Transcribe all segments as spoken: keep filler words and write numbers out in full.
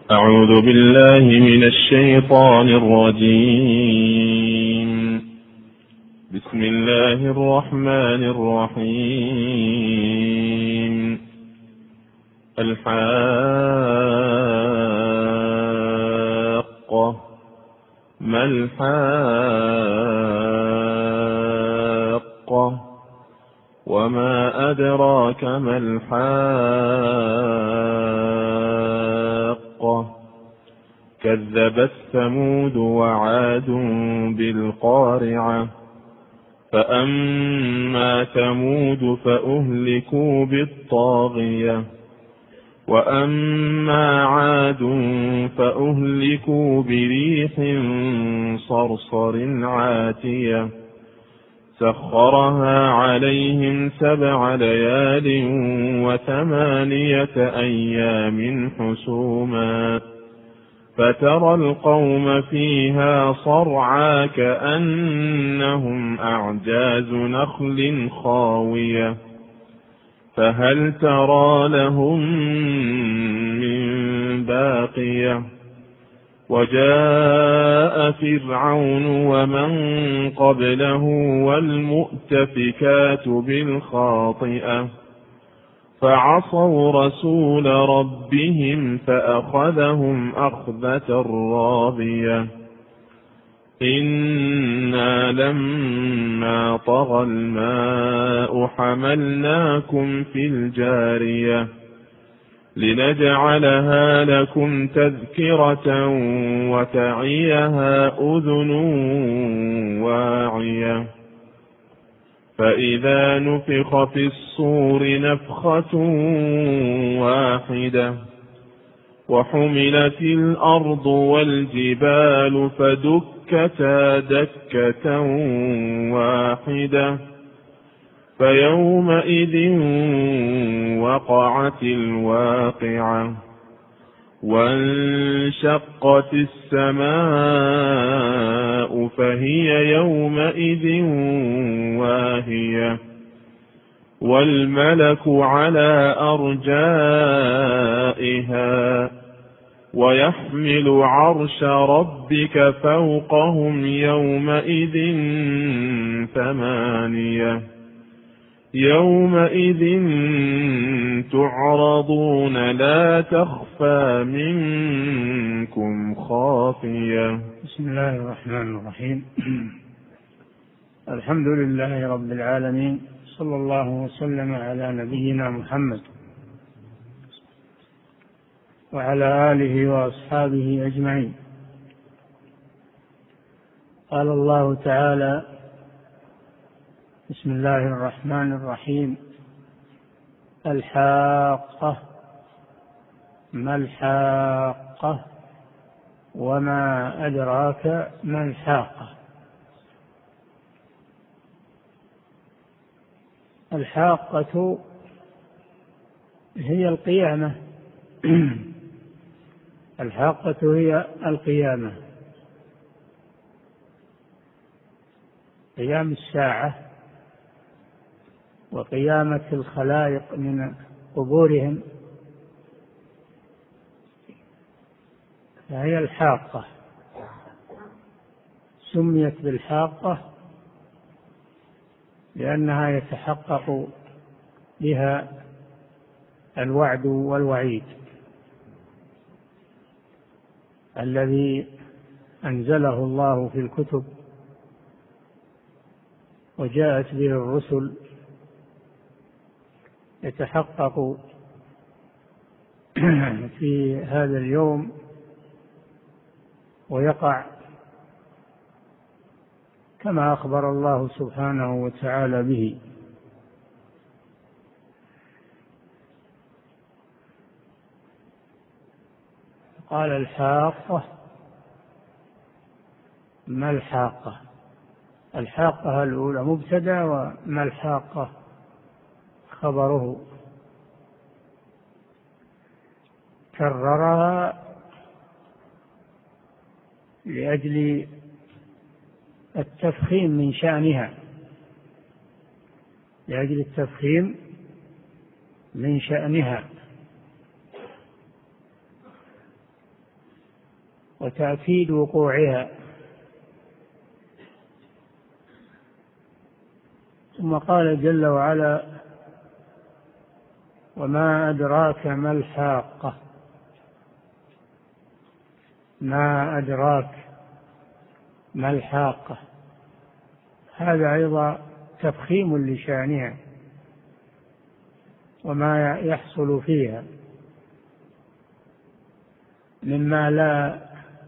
أعوذ بالله من الشيطان الرجيم. بسم الله الرحمن الرحيم. الحاقة ما الحاقة وما أدراك ما الحاقة كذبت ثمود وعاد بالقارعة فأما ثمود فأهلكوا بالطاغية وأما عاد فأهلكوا بريح صرصر عاتية سخرها عليهم سبع ليال وثمانية أيام حسوما فترى القوم فيها صرعى كأنهم أعجاز نخل خاوية فهل ترى لهم من باقية وجاء فرعون ومن قبله والمؤتفكات بالخاطئة فعصوا رسول ربهم فأخذهم أخذة رابية إنا لما طغى الماء حملناكم في الجارية لنجعلها لكم تذكرة وتعيها أذن واعية فإذا نفخ في الصور نفخة واحدة وحملت الأرض والجبال فدكتا دكة واحدة فيومئذ وقعت الواقعة وانشقت السماء فهي يومئذ واهية والملك على أرجائها ويحمل عرش ربك فوقهم يومئذ ثمانية يومئذ تعرضون لا تخفى منكم خافية. بسم الله الرحمن الرحيم. الحمد لله رب العالمين، صلى الله وسلم على نبينا محمد وعلى آله وأصحابه أجمعين. قال الله تعالى: بسم الله الرحمن الرحيم. الحاقة ما الحاقة وما أدراك ما الحاقة. الحاقة هي القيامة الحاقة هي القيامة، قيام الساعة وقيامة الخلائق من قبورهم، فهي الحاقة. سميت بالحاقة لأنها يتحقق بها الوعد والوعيد الذي أنزله الله في الكتب وجاءت به الرسل، يتحقق في هذا اليوم ويقع كما أخبر الله سبحانه وتعالى به. قال: الحاقة ما الحاقة. الحاقة الأولى مبتدأ، وما الحاقة خبره. كررها لأجل التفخيم من شأنها لأجل التفخيم من شأنها. وتأكيد وقوعها. ثم قال جل وعلا: وما أدراك ما الحاقة. ما أدراك ما الحاقة، هذا أيضا تفخيم لشأنها وما يحصل فيها مما لا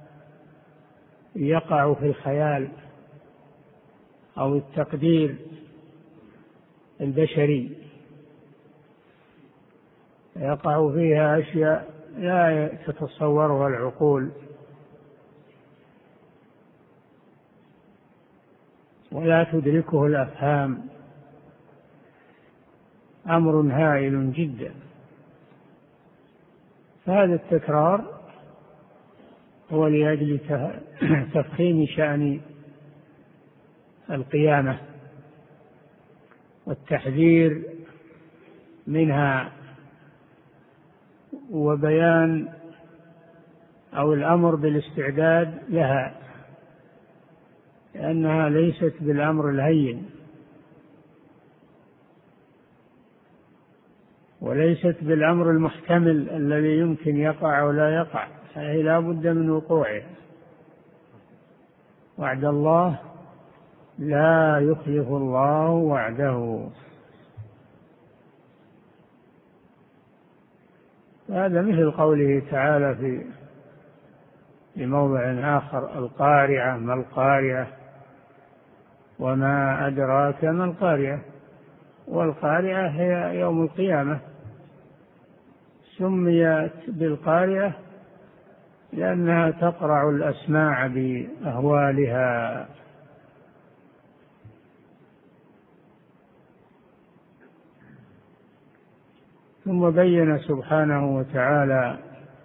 يقع في الخيال أو التقدير البشري، يقع فيها أشياء لا تتصورها العقول ولا تدركه الأفهام، أمر هائل جدا. فهذا التكرار هو لأجل تفخيم شأن القيامة والتحذير منها، وبيان أو الأمر بالاستعداد لها، لأنها ليست بالأمر الهين وليست بالأمر المحتمل الذي يمكن يقع أو لا يقع، فهي لا بد من وقوعه. وعد الله لا يخلف الله وعده. هذا مثل قوله تعالى في في موضع آخر: القارعة ما القارعة وما أدراك ما القارعة. والقارعة هي يوم القيامة، سميت بالقارعة لأنها تقرع الأسماع بأهوالها. ثم بين سبحانه وتعالى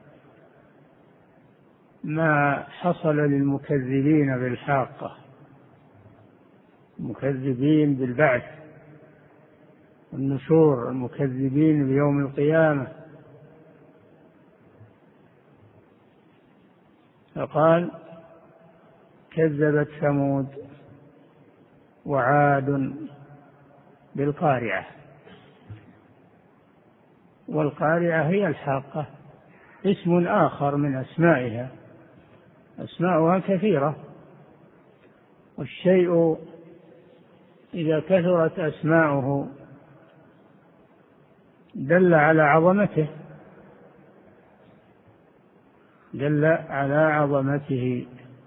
ما حصل للمكذبين بالحاقة، المكذبين بالبعث والنشور، المكذبين بيوم القيامة. فقال: كذبت ثمود وعاد بالقارعة. والقارعة هي الحاقة، اسم آخر من أسمائها، أسماؤها كثيرة، والشيء إذا كثرت أسماؤه دل على عظمته، دل على عظمته.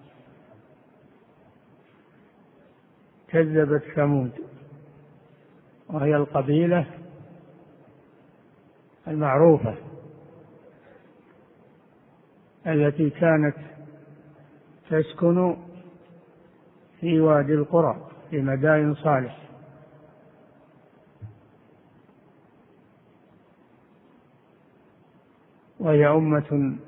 كذبت ثمود، وهي القبيلة المعروفة التي كانت تسكن في وادي القرى في مدائن صالح، وهي أمة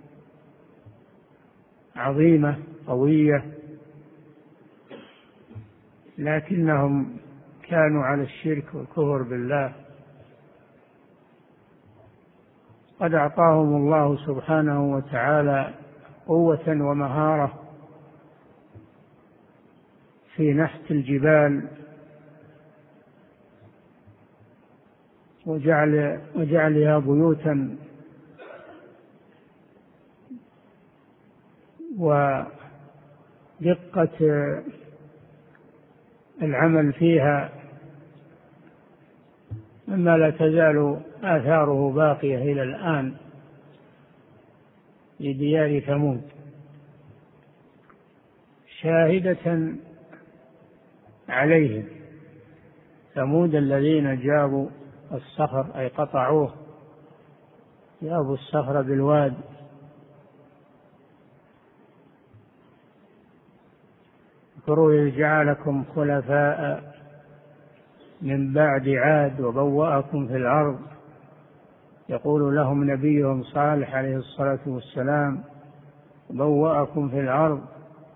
عظيمة قوية، لكنهم كانوا على الشرك والكفر بالله. قد أعطاهم الله سبحانه وتعالى قوة ومهارة في نحت الجبال وجعل وجعلها بيوتا، ودقة العمل فيها مما لا تزال آثاره باقية إلى الآن لديار ثمود، شاهدة عليهم. ثمود الذين جابوا الصخر أي قطعوه، جابوا الصخر بالواد، اذكروا إذ جعلكم خلفاء من بعد عاد وبوأكم في الأرض، يقول لهم نبيهم صالح عليه الصلاة والسلام: بوأكم في الأرض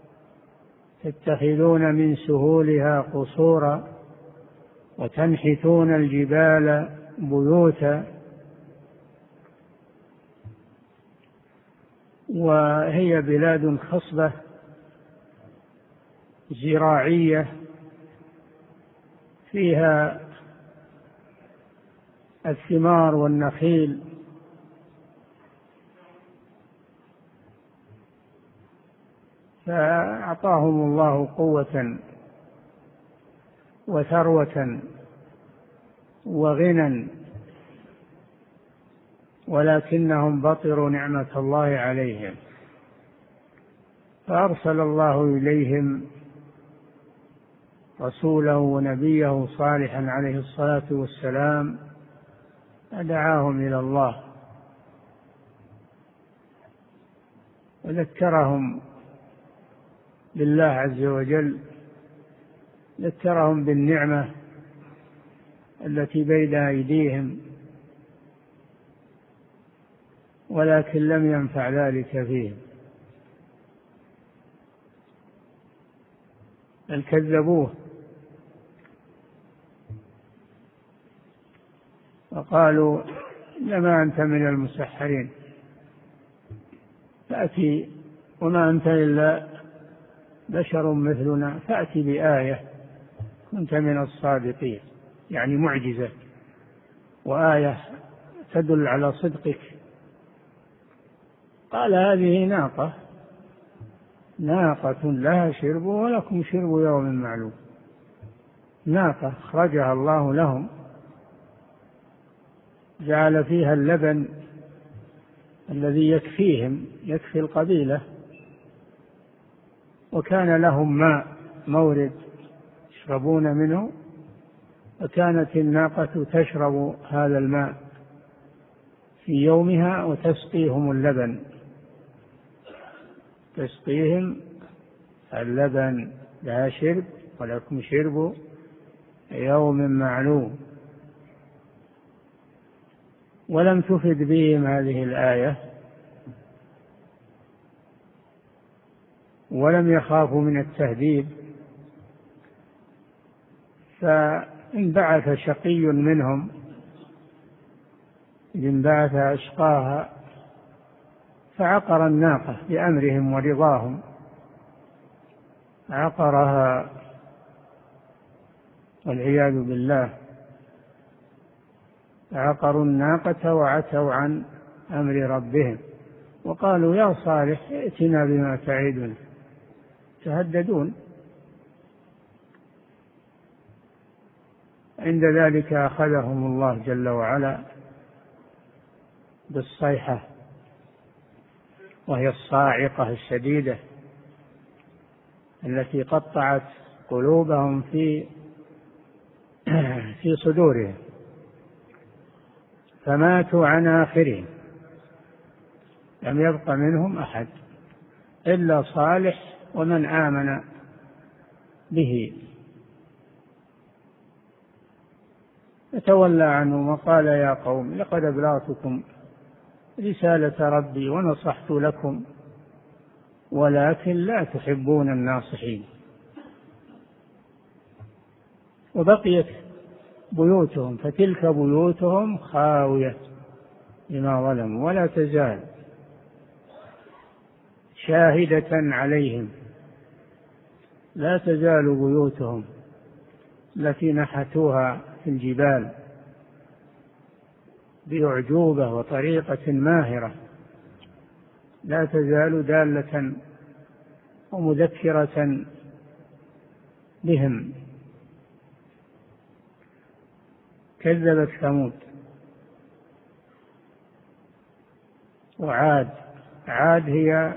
تتخذون من سهولها قصورا وتنحتون الجبال بيوتا وهي بلاد خصبة زراعية فيها الثمار والنخيل، فأعطاهم الله قوة وثروة وغنى، ولكنهم بطروا نعمة الله عليهم، فأرسل الله إليهم رسوله ونبيه صالحا عليه الصلاة والسلام، فدعاهم إلى الله وذكرهم بالله عز وجل، ذكرهم بالنعمة التي بين أيديهم، ولكن لم ينفع ذلك فيهم، بل كذبوه وقالوا إنما أنت من المسحرين، فأتي وما أنت إلا بشر مثلنا، فأتي بآية كنت من الصادقين، يعني معجزة وآية تدل على صدقك. قال هذه ناقة ناقة لها شرب ولكم شرب يوم معلوم، ناقة أخرجها الله لهم، جعل فيها اللبن الذي يكفيهم يكفي القبيلة، وكان لهم ماء مورد يشربون منه، وكانت الناقة تشرب هذا الماء في يومها وتسقيهم اللبن، تسقيهم اللبن، لها شرب ولكم شرب يوم معلوم. ولم تفد بهم هذه الآية، ولم يخافوا من التهديد، فانبعث شقي منهم، انبعث أشقاها فعقر الناقة بأمرهم ورضاهم، عقرها والعياذ بالله، عقروا الناقة وعتوا عن أمر ربهم، وقالوا يا صالح ائتنا بما تعدنا، تهددون. عند ذلك أخذهم الله جل وعلا بالصيحة، وهي الصاعقة الشديدة التي قطعت قلوبهم في في صدورهم، فماتوا عن آخرهم، لم يبق منهم أحد إلا صالح ومن آمن به، فتولى عنهم وقال يا قوم لقد أبلغتكم رسالة ربي ونصحت لكم ولكن لا تحبون الناصحين. وبقيت بيوتهم، فتلك بيوتهم خاوية بما ظلموا، ولا تزال شاهدة عليهم، لا تزال بيوتهم التي نحتوها في الجبال بأعجوبة وطريقة ماهرة، لا تزال دالة ومذكرة بهم. كذبت ثمود وعاد، عاد هي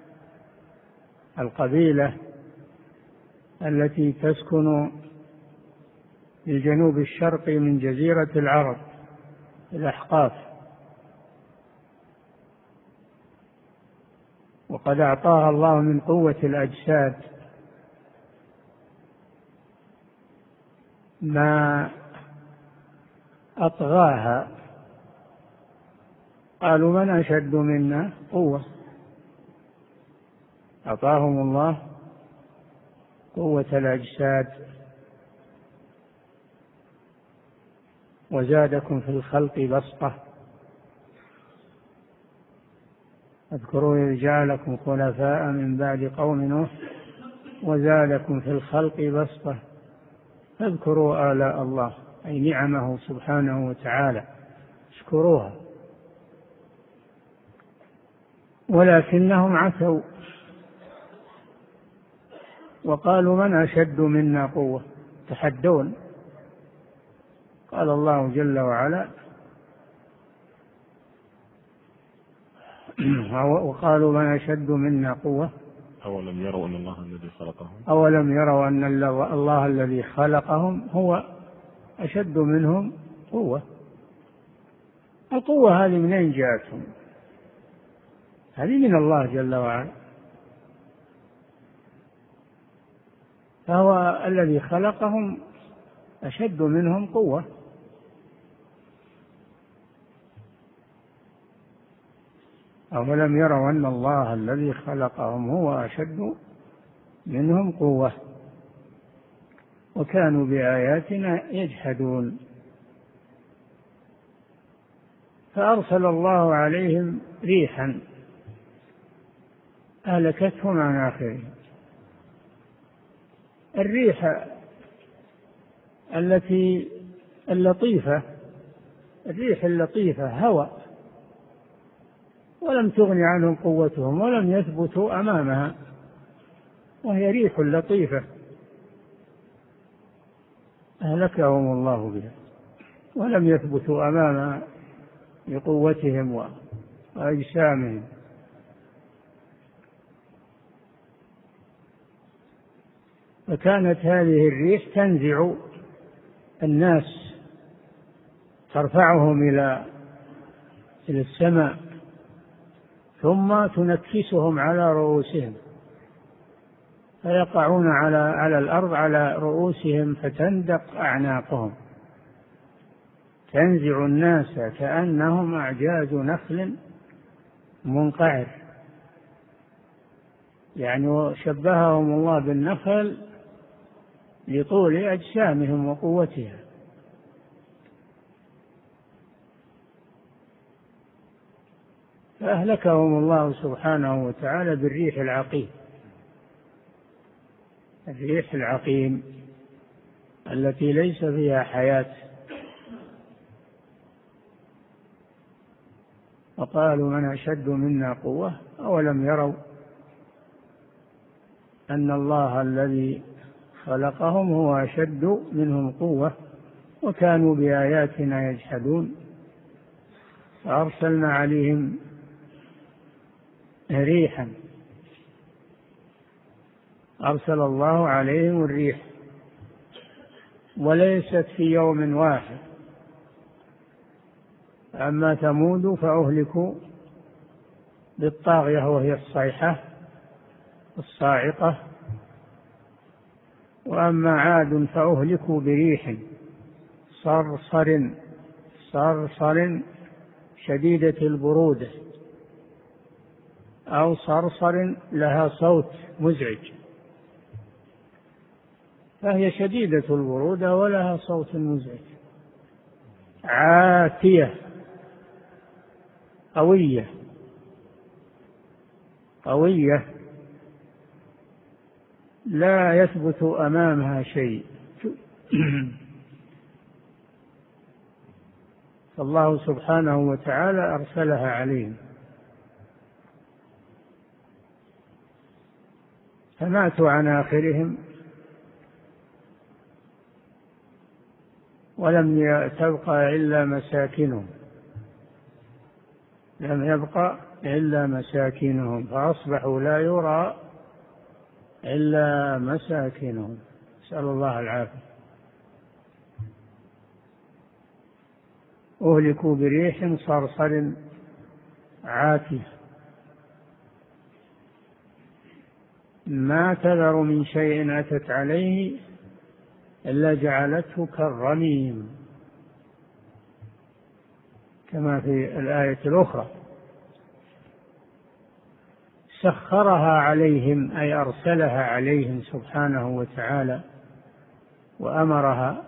القبيلة التي تسكن في الجنوب الشرقي من جزيرة العرب الأحقاف، وقد أعطاها الله من قوة الأجساد ما أطغاها، قالوا من أشد منا قوة، أعطاهم الله قوة الأجساد وزادكم في الخلق بسطة، اذكروا إذ جعلكم خلفاء من بعد قوم نوح وزادكم في الخلق بسطة فاذكروا آلاء الله أي نعمه سبحانه وتعالى اشكروها. ولكنهم عتوا وقالوا من أشد منا قوة، تحدون. قال الله جل وعلا وقالوا من أشد منا قوة أولم يروا أن الله الذي خلقهم أولم يروا أن الله الذي خلقهم هو أشد منهم قوة. القوة هذه منين جاءتهم؟ هذه من الله جل وعلا، فهو الذي خلقهم أشد منهم قوة. أولم يروا أن الله الذي خلقهم هو أشد منهم قوة وكانوا بآياتنا يجحدون. فأرسل الله عليهم ريحا أهلكتهم عن آخرهم. الريح التي اللطيفة الريح اللطيفة هواء ولم تغن عنهم قوتهم ولم يثبتوا أمامها، وهي ريح لطيفة أهلكهم الله بها ولم يثبتوا أمامها بقوتهم وأجسامهم. فكانت هذه الريح تنزع الناس ترفعهم إلى إلى السماء ثم تنكسهم على رؤوسهم فيقعون على على الأرض على رؤوسهم فتندق أعناقهم، تنزع الناس كأنهم أعجاز نخل منقعر. يعني شبههم الله بالنخل لطول أجسامهم وقوتها. فأهلكهم الله سبحانه وتعالى بالريح العقيم، الريح العقيم التي ليس فيها حياة. وقالوا من أشد منا قوة أولم يروا أن الله الذي خلقهم هو أشد منهم قوة وكانوا بآياتنا يجحدون. فأرسلنا عليهم ريحا، أرسل الله عليهم الريح وليست في يوم واحد. أما ثمود فأهلكوا بالطاغية وهي الصيحة الصاعقة، وأما عاد فأهلكوا بريح صرصر صرصر شديدة البرودة أو صرصر لها صوت مزعج، فهي شديدة البرودة ولها صوت مزعج، عاتية قوية قوية لا يثبت أمامها شيء. فالله سبحانه وتعالى أرسلها عليهم فماتوا عن آخرهم ولم تبقى إلا مساكنهم، لم يبقى إلا مساكنهم فأصبحوا لا يرى إلا مساكنهم. نسأل الله العافية. أهلكوا بريح صرصر عاتية ما تذر من شيء أتت عليه إلا جعلته كالرميم، كما في الآية الأخرى سخرها عليهم أي أرسلها عليهم سبحانه وتعالى وأمرها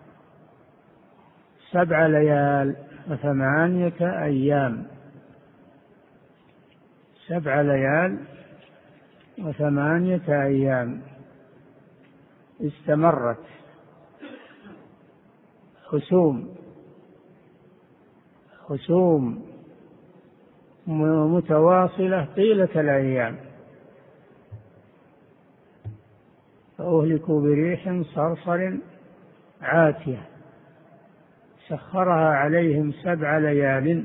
سبع ليال وثمانية أيام سبع ليال وثمانية أيام استمرت خصوم خصوم متواصلة طيلة الأيام، فأهلكوا بريح صرصر عاتية سخرها عليهم سبع ليال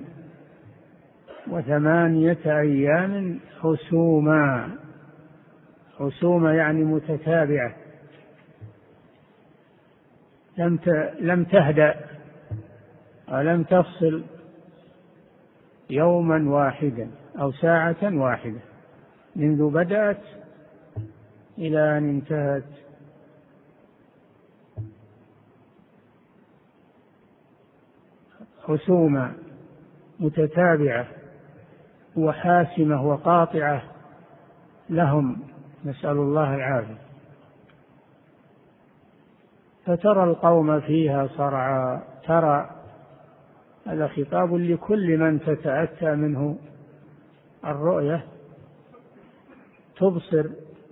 وثمانية أيام حسوما. حسوما يعني متتابعة، لم لم تهدأ ولم تفصل يوما واحدا أو ساعة واحدة منذ بدأت إلى أن انتهت. حسوما متتابعة وحاسمة وقاطعة لهم، نسأل الله العافية. فترى القوم فيها صرعى، ترى هذا خطاب لكل من تتأتى منه الرؤية، تبصر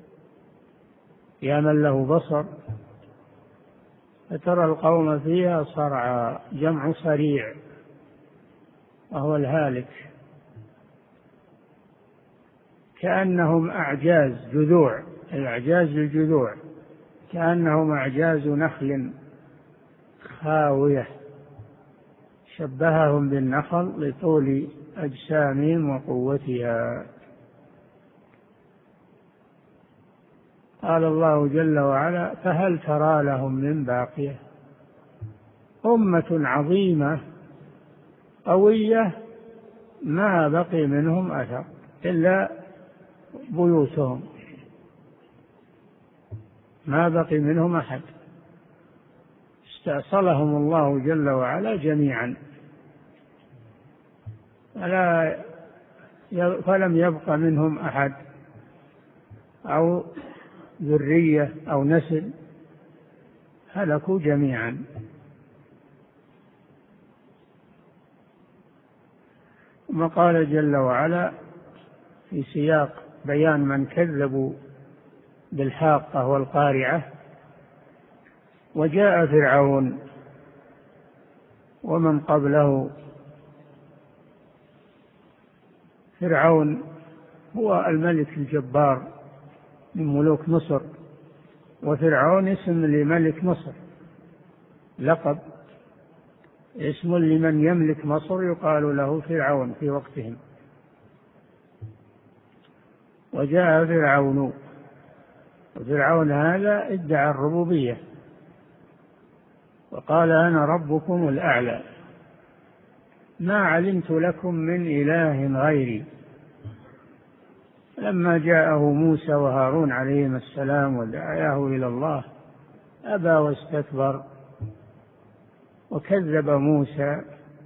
يا من له بصر. فترى القوم فيها صرعى، جمع صريع وهو الهالك، كأنهم أعجاز جذوع، الأعجاز الجذوع، كأنهم أعجاز نخل خاوية، شبههم بالنخل لطول أجسامهم وقوتها. قال الله جل وعلا: فهل ترى لهم من باقية. أمة عظيمة قوية ما بقي منهم أثر إلا بيوتهم، ما بقي منهم أحد، استأصلهم الله جل وعلا جميعا، فلا فلم يبق منهم أحد أو ذرية أو نسل، هلكوا جميعا. ثم قال جل وعلا في سياق بيان من كذبوا بالحاقة والقارعة: وجاء فرعون ومن قبله. فرعون هو الملك الجبار من ملوك مصر، وفرعون اسم لملك مصر، لقب اسم لمن يملك مصر يقال له فرعون في وقتهم. وجاء فرعون، وفرعون هذا ادعى الربوبية وقال: أنا ربكم الأعلى ما علمت لكم من إله غيري. لما جاءه موسى وهارون عليهما السلام ودعاه إلى الله أبى واستكبر وكذب موسى،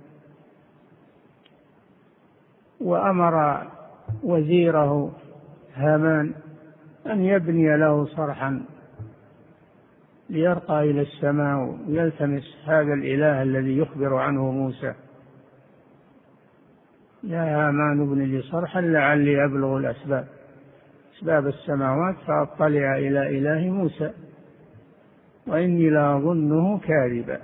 وأمر وزيره هامان أن يبني له صرحا ليرقى إلى السماء ويلتمس هذا الإله الذي يخبر عنه موسى: يا هامان ابن لي صرحا لعلي أبلغ الأسباب أسباب السماوات فأطلع إلى إله موسى وإني لأظنه كاذبا.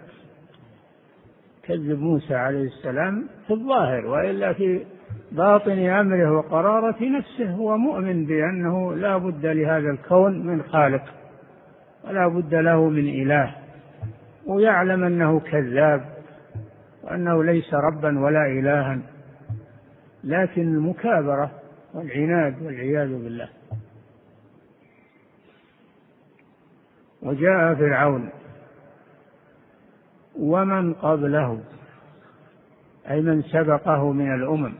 كذب موسى عليه السلام في الظاهر، وإلا في باطن أمره وقرارة نفسه هو مؤمن بأنه لا بد لهذا الكون من خالق ولا بد له من إله، ويعلم أنه كذاب وأنه ليس ربا ولا إلها، لكن المكابرة والعناد والعياذ بالله. وجاء فرعون ومن قبله، أي من سبقه من الأمم،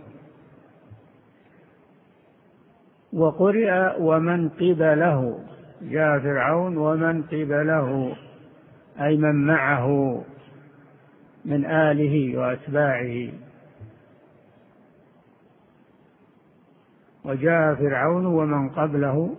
وقرئ ومن قبله، جاء فرعون ومن قبله أي من معه من آله وأتباعه. وجاء فرعون ومن قبله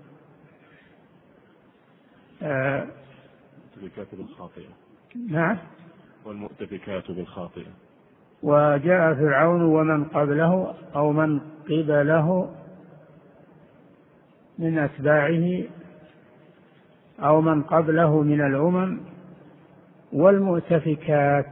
آه المؤتفكات بالخاطئة. نعم، والمؤتفكات بالخاطئة. وجاء فرعون ومن قبله أو من قبله من أتباعه أو من قبله من الأمم والمؤتفكات.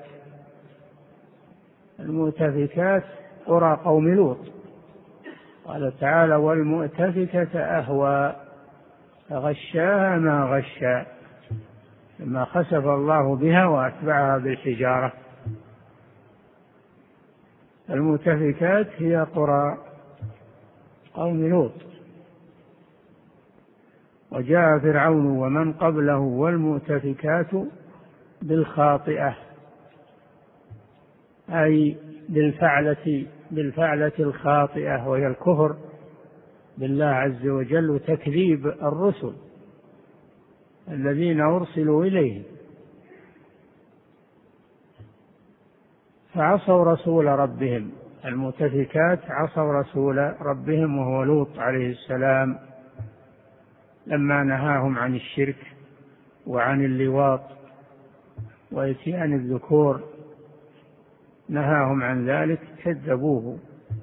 المؤتفكات قرى قوم لوط، قال تعالى والمؤتفكة أهوى فغشاها ما غشا لما خسف الله بها وأتبعها بالحجارة. المؤتفكات هي قرى قوم لوط. وجاء فرعون ومن قبله والمؤتفكات بالخاطئة أي بالفعلة بالفعلة الخاطئة، وهي الكفر بالله عز وجل وتكذيب الرسل الذين أرسلوا إليهم، فعصوا رسول ربهم. المؤتفكات عصوا رسول ربهم وهو لوط عليه السلام لما نهاهم عن الشرك وعن اللواط وإتيان الذكور، نهاهم عن ذلك كذبوه.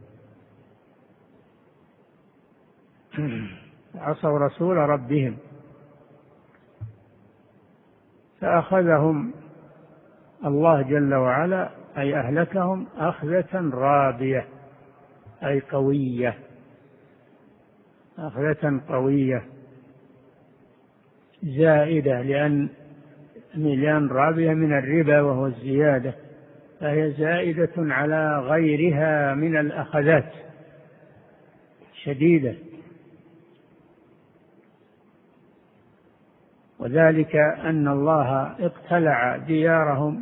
عصوا رسول ربهم فأخذهم الله جل وعلا أي أهلكهم أخذة رابية أي قوية، أخذة قوية زائدة، لأن مليان رابية من الربا وهو الزيادة، فهي زائدة على غيرها من الأخذات شديدة. وذلك أن الله اقتلع ديارهم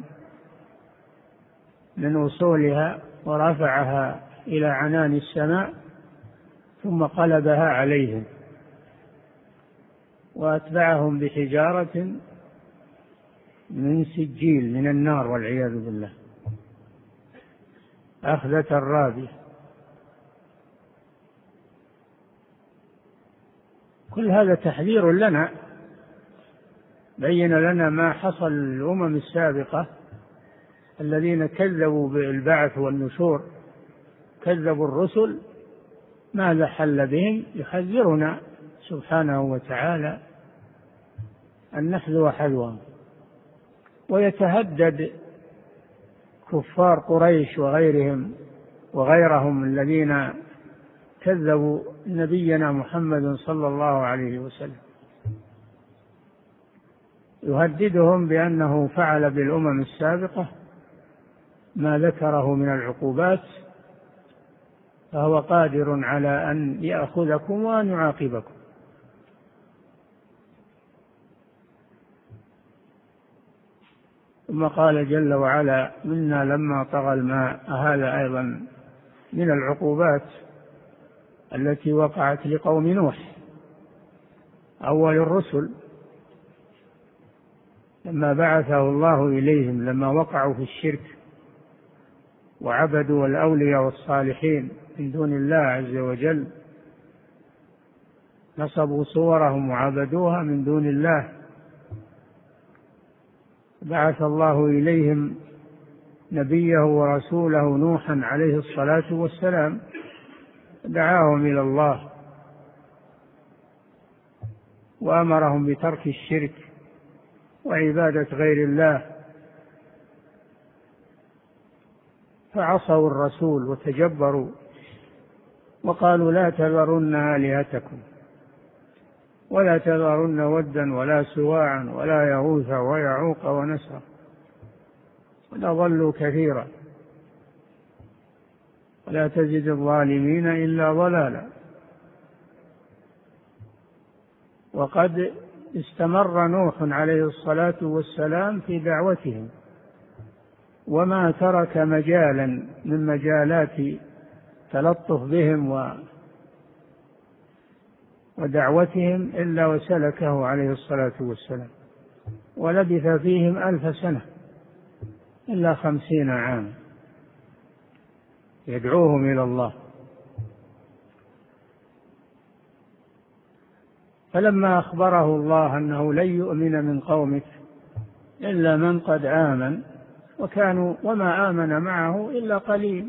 من أصولها ورفعها إلى عنان السماء ثم قلبها عليهم وأتبعهم بحجارة من سجيل من النار والعياذ بالله، أخذة الرابية. كل هذا تحذير لنا، بين لنا ما حصل للأمم السابقة الذين كذبوا بالبعث والنشور، كذبوا الرسل، ماذا حل بهم؟ يحذرنا سبحانه وتعالى أن نحذو حذوهم. ويتهدد كفار قريش وغيرهم وغيرهم الذين كذبوا نبينا محمد صلى الله عليه وسلم، يهددهم بأنه فعل بالأمم السابقة ما ذكره من العقوبات، فهو قادر على أن يأخذكم وأن يعاقبكم. ثم قال جل وعلا منا لما طغى الماء، هذا أيضا من العقوبات التي وقعت لقوم نوح أول الرسل لما بعثه الله إليهم، لما وقعوا في الشرك وعبدوا الأولياء والصالحين من دون الله عز وجل، نصبوا صورهم وعبدوها من دون الله، بعث الله إليهم نبيه ورسوله نوحا عليه الصلاة والسلام، دعاهم إلى الله وأمرهم بترك الشرك وعبادة غير الله، فعصوا الرسول وتجبروا وقالوا لا تذرن آلهتكم ولا تذرن ودا ولا سواعا ولا يغوث ويعوق ونسرا وضلوا كثيرا ولا تزد الظالمين إلا ضلالا. وقد استمر نوح عليه الصلاة والسلام في دعوتهم، وما ترك مجالا من مجالات تلطف بهم و ودعوتهم إلا وسلكه عليه الصلاة والسلام، ولبث فيهم ألف سنة إلا خمسين عاما يدعوهم إلى الله. فلما أخبره الله أنه لن يؤمن من قومك إلا من قد آمن وكانوا وما آمن معه إلا قليل،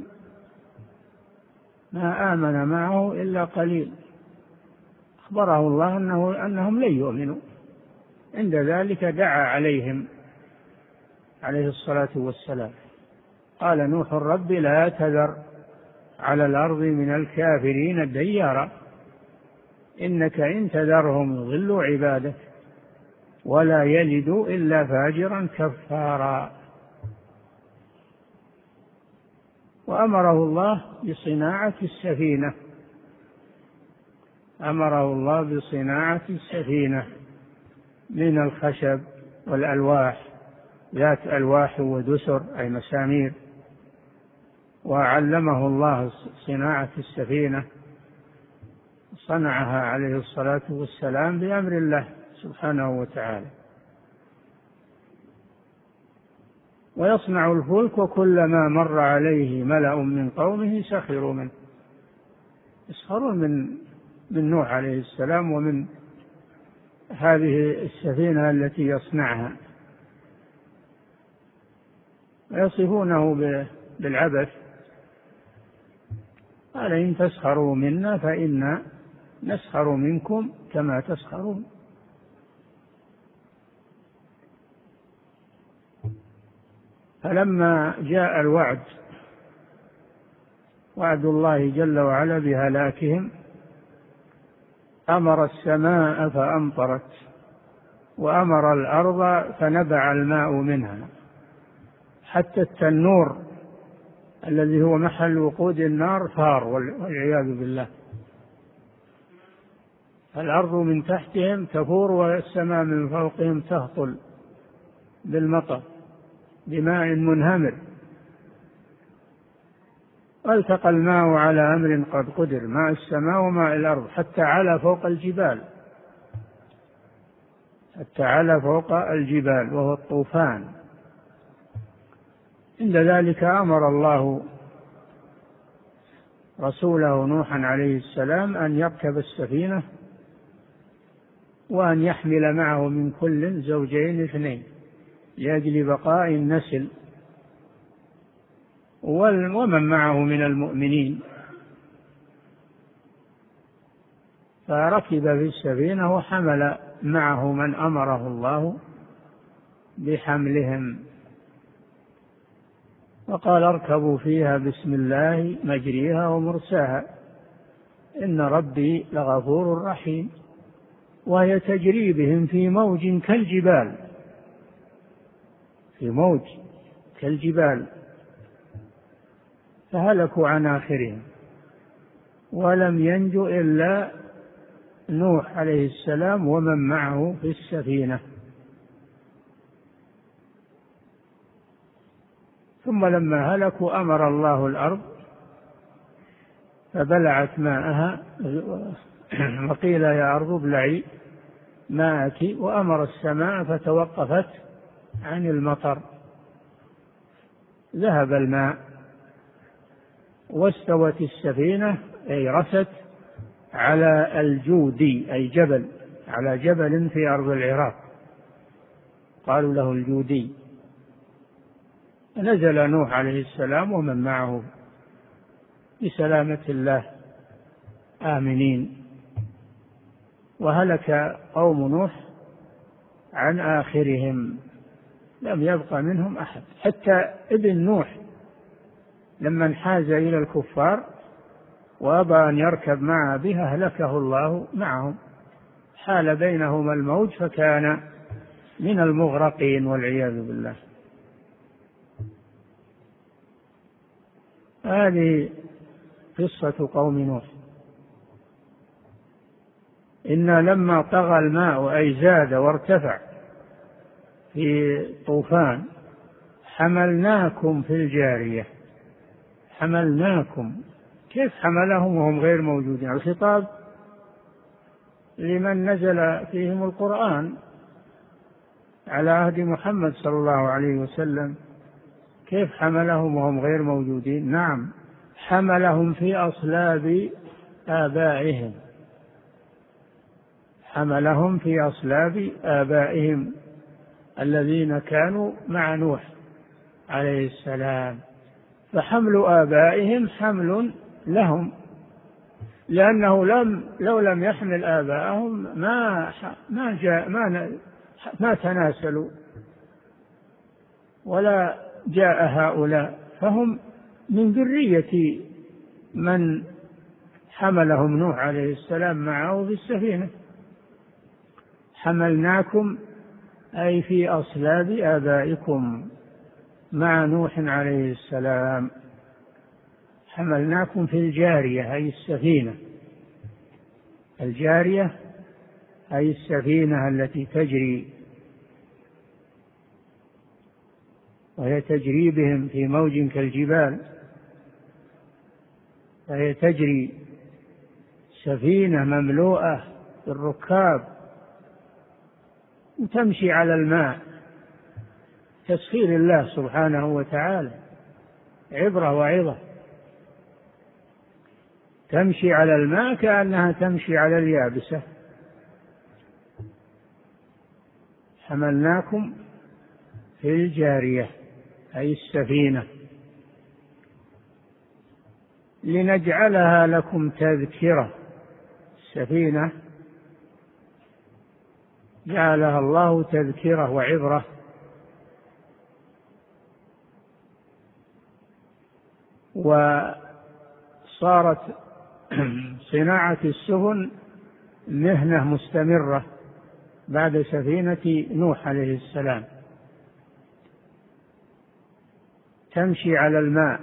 ما آمن معه إلا قليل. أخبره الله أنه أنهم لن يؤمنوا. عند ذلك دعا عليهم عليه الصلاة والسلام، قال نوح رب لا تذر على الأرض من الكافرين ديارا إنك إن تذرهم يضلوا عبادك ولا يلدوا إلا فاجرا كفارا. وأمره الله بصناعة السفينة أمره الله بصناعة السفينة من الخشب والألواح، ذات ألواح ودسر أي مسامير. وعلمه الله صناعة السفينة، صنعها عليه الصلاة والسلام بأمر الله سبحانه وتعالى. ويصنع الفلك وكلما مر عليه ملأ من قومه سخروا منه، يسخرون من من نوح عليه السلام ومن هذه السفينة التي يصنعها، ويصفونه بالعبث. قال إن تسخروا منا فإنا نسخر منكم كما تسخرون. فلما جاء الوعد وعد الله جل وعلا بهلاكهم أمر السماء فأمطرت وأمر الأرض فنبع الماء منها، حتى التنور الذي هو محل وقود النار فار والعياذ بالله. الأرض من تحتهم تفور والسماء من فوقهم تهطل بالمطر بماء منهمر. والتقى الماء على أمر قد قدر، ماء السماء وماء الأرض، حتى علا فوق الجبال حتى علا فوق الجبال وهو الطوفان. عند ذلك أمر الله رسوله نوحا عليه السلام أن يركب السفينة وأن يحمل معه من كل زوجين اثنين لأجل بقاء النسل ومن معه من المؤمنين. فركب في السفينة وحمل معه من أمره الله بحملهم، وقال اركبوا فيها بسم الله مجريها ومرساها إن ربي لغفور رحيم. وهي تجري بهم في موج كالجبال في موج كالجبال فهلكوا عن آخرهم، ولم ينجو إلا نوح عليه السلام ومن معه في السفينة. ثم لما هلكوا أمر الله الأرض فبلعت ماءها وقيل يا أرض ابلعي ماءك، وأمر السماء فتوقفت عن المطر، ذهب الماء واستوت السفينة أي رست على الجودي أي جبل، على جبل في أرض العراق قالوا له الجودي. نزل نوح عليه السلام ومن معه بسلامة الله آمنين، وهلك قوم نوح عن آخرهم، لم يبق منهم أحد، حتى ابن نوح لما انحاز إلى الكفار وأبى أن يركب معه بها هلكه الله معهم، حال بينهما الموج فكان من المغرقين والعياذ بالله. هذه قصة قوم نوح. إنا لما طغى الماء أي زاد وارتفع في طوفان حملناكم في الجارية. حملناكم، كيف حملهم وهم غير موجودين؟ الخطاب لمن نزل فيهم القرآن على عهد محمد صلى الله عليه وسلم، كيف حملهم وهم غير موجودين؟ نعم، حملهم في أصلاب آبائهم حملهم في أصلاب آبائهم الذين كانوا مع نوح عليه السلام. فحمل آبائهم حمل لهم، لأنه لم لو لم يحمل آباءهم ما ما جاء ما ما تناسلوا ولا جاء هؤلاء، فهم من ذرية من حملهم نوح عليه السلام معه في السفينة. حملناكم أي في أصلاب آبائكم مع نوح عليه السلام. حملناكم في الجارية أي السفينة، الجارية أي السفينة التي تجري، وهي تجري بهم في موج كالجبال، فهي تجري سفينة مملوءة بالركاب وتمشي على الماء، تسخير الله سبحانه وتعالى، عبرة وعظة. تمشي على الماء كأنها تمشي على اليابسة. حملناكم في الجارية أي السفينة لنجعلها لكم تذكرة. السفينة جعلها الله تذكرة وعبرة، وصارت صناعة السفن مهنة مستمرة بعد سفينة نوح عليه السلام. تمشي على الماء،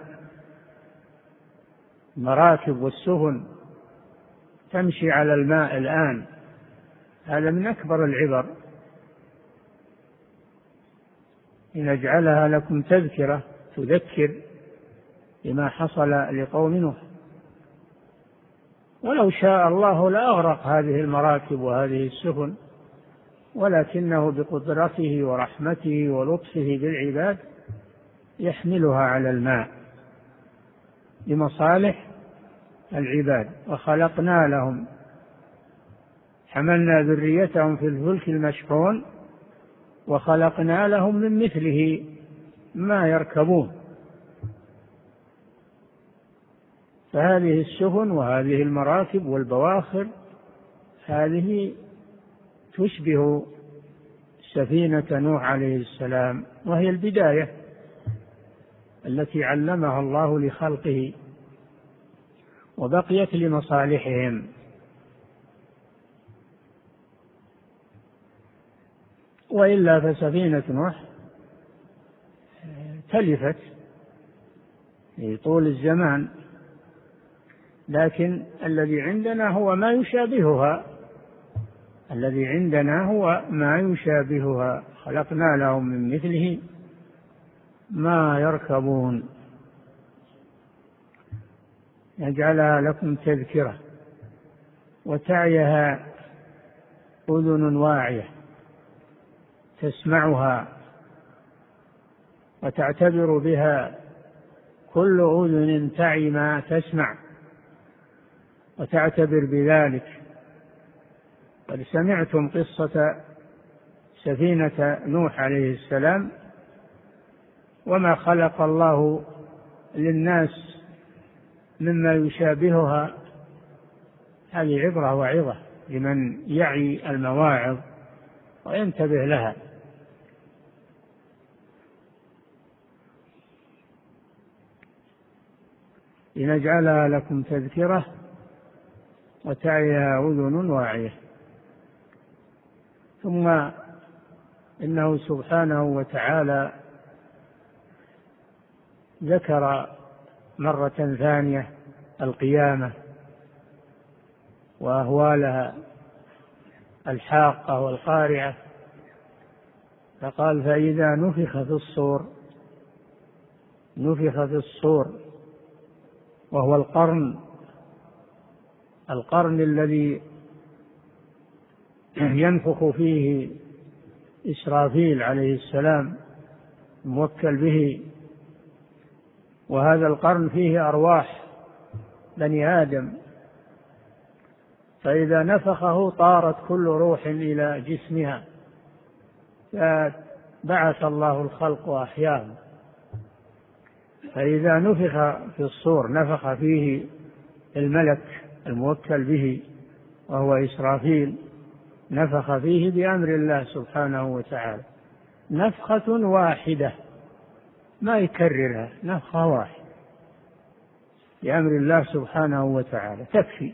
المراكب والسفن تمشي على الماء الآن. هذا من أكبر العبر، لنجعلها لكم تذكرة تذكر بما حصل لقوم نوح. ولو شاء الله لأغرق هذه المراكب وهذه السفن، ولكنه بقدرته ورحمته ولطفه بالعباد يحملها على الماء لمصالح العباد. وخلقنا لهم، حملنا ذريتهم في الفلك المشحون وخلقنا لهم من مثله ما يركبون. فهذه السفن وهذه المراكب والبواخر هذه تشبه سفينة نوح عليه السلام، وهي البداية التي علمها الله لخلقه وبقيت لمصالحهم. وإلا فسفينة نوح تلفت في طول الزمان، لكن الذي عندنا هو ما يشابهها، الذي عندنا هو ما يشابهها. خلقنا لهم من مثله ما يركبون، يجعلها لكم تذكرة وتعيها أذن واعية تسمعها وتعتبر بها كل أذن تعي ما تسمع وتعتبر بذلك. قد سمعتم قصة سفينة نوح عليه السلام وما خلق الله للناس مما يشابهها. هذه عبرة وعظة لمن يعي المواعظ وينتبه لها. لنجعلها لكم تذكرة وتعيها أذن واعية. ثم إنه سبحانه وتعالى ذكر مرة ثانية القيامة وأهوالها الحاقة والقارعة، فقال: فإذا نفخ في الصور، نفخ في الصور وهو القرن، القرن الذي ينفخ فيه إسرافيل عليه السلام موكل به. وهذا القرن فيه أرواح بني آدم، فإذا نفخه طارت كل روح إلى جسمها، فبعث الله الخلق وأحياهم. فإذا نفخ في الصور نفخ فيه الملك الموكل به وهو إسرافيل، نفخ فيه بأمر الله سبحانه وتعالى، نفخة واحدة ما يكررها، نفخة واحدة بأمر الله سبحانه وتعالى تكفي.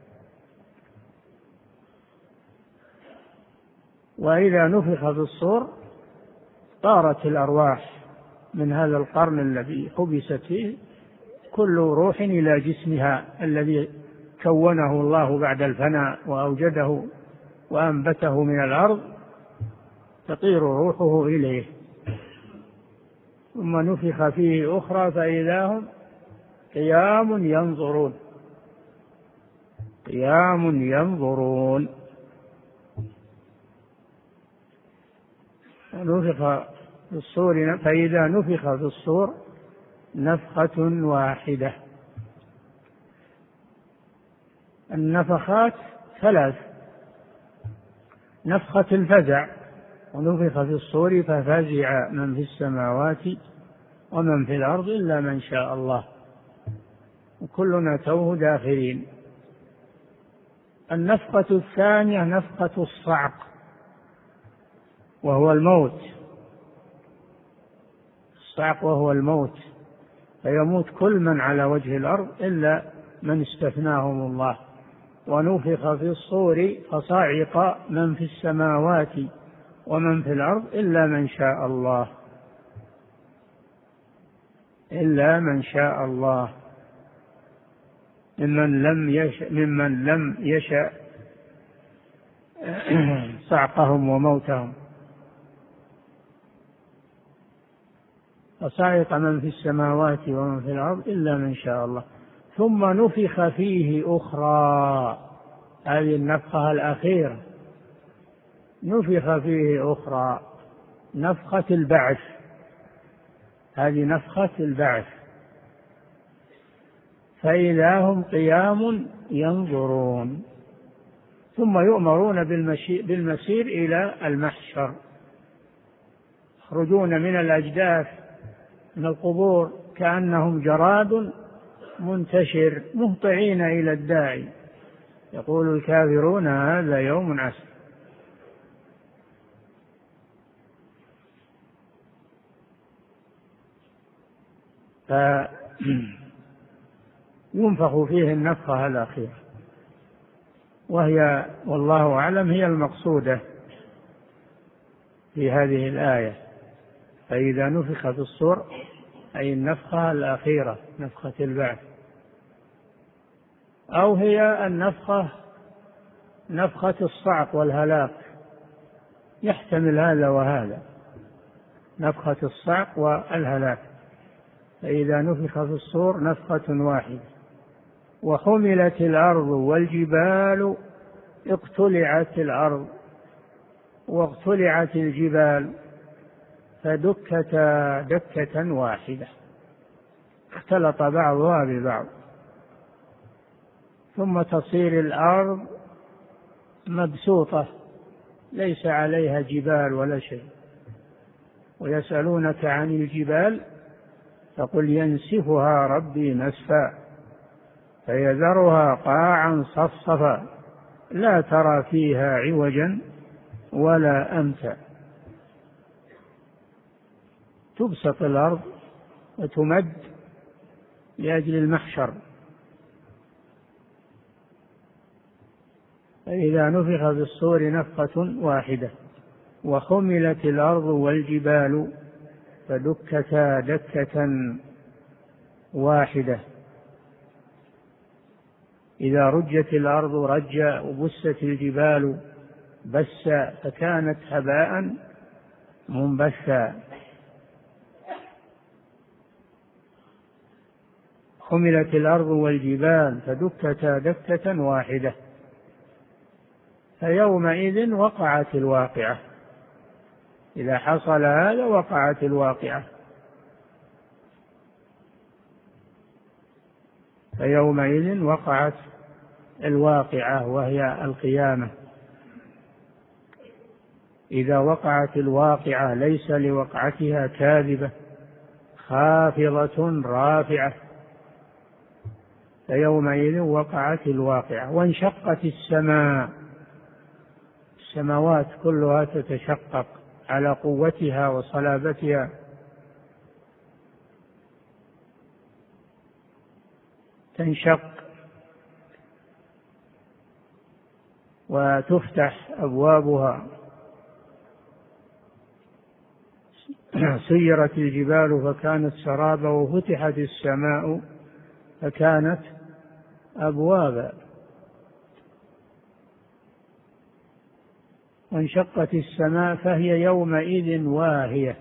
وإذا نفخ في الصور طارت الأرواح من هذا القرن الذي حبست فيه، كل روح إلى جسمها الذي كونه الله بعد الفناء وأوجده وأنبته من الأرض، تطير روحه إليه. ثم نفخ فيه أخرى فإذا هم قيام ينظرون، قيام ينظرون. نفخ في الصور فإذا نفخ في الصور نفخة واحدة. النفخات ثلاث: نفخة الفزع، ونفخ في الصور ففزع من في السماوات ومن في الأرض إلا من شاء الله وكلنا توه داخرين. النفخة الثانية نفخة الصعق وهو الموت، الصعق وهو الموت، فيموت كل من على وجه الأرض إلا من استثناهم الله. ونفخ في الصور فصعق من في السماوات ومن في الأرض إلا من شاء الله، إلا من شاء الله ممن لم يشأ, ممن لم يشأ صعقهم وموتهم. فصعق من في السماوات ومن في الأرض إلا من شاء الله. ثم نفخ فيه أخرى، هذه النفخة الأخيرة، نفخ فيه أخرى نفخة البعث، هذه نفخة البعث، فإذا هم قيام ينظرون. ثم يؤمرون بالمسير إلى المحشر، يخرجون من الأجداث من القبور كأنهم جراد منتشر مهطعين إلى الداعي، يقول الكافرون هذا يوم عسر. فينفخ فيه النفخة الأخيرة، وهي والله أعلم هي المقصودة في هذه الآية. فإذا نفخ في الصور أي النفخة الأخيرة، نفخة البعث، أو هي النفخة نفخة الصعق والهلاك، يحتمل هذا وهذا، نفخة الصعق والهلاك. فإذا نفخ في الصور نفخة واحدة. وحملت الأرض والجبال، اقتلعت الأرض واقتلعت الجبال فدكتا دكة واحدة، اختلط بعضها ببعض. ثم تصير الأرض مبسوطة ليس عليها جبال ولا شيء. ويسألونك عن الجبال فقل ينسفها ربي نسفا فيذرها قاعا صفصفا لا ترى فيها عوجا ولا أمتا. تبسط الأرض وتمد لأجل المحشر. فإذا نفخ في الصور نفخة واحدة وحملت الأرض والجبال فدكتا دكة واحدة. إذا رجت الأرض رجا وبست الجبال بسا فكانت هباء منبثا. حملت الأرض والجبال فدكتا دكة واحدة فيومئذ وقعت الواقعة. إذا حصل هذا وقعت الواقعة. فيومئذ وقعت الواقعة وهي القيامة. إذا وقعت الواقعة ليس لوقعتها كاذبة خافضة رافعة فيومئذ وقعت الواقعة. وانشقت السماء، السماوات كلها تتشقق على قوتها وصلابتها، تنشق وتفتح أبوابها. سيرت الجبال فكانت سرابا وفتحت السماء فكانت أبوابا. وانشقت السماء فهي يومئذ واهية،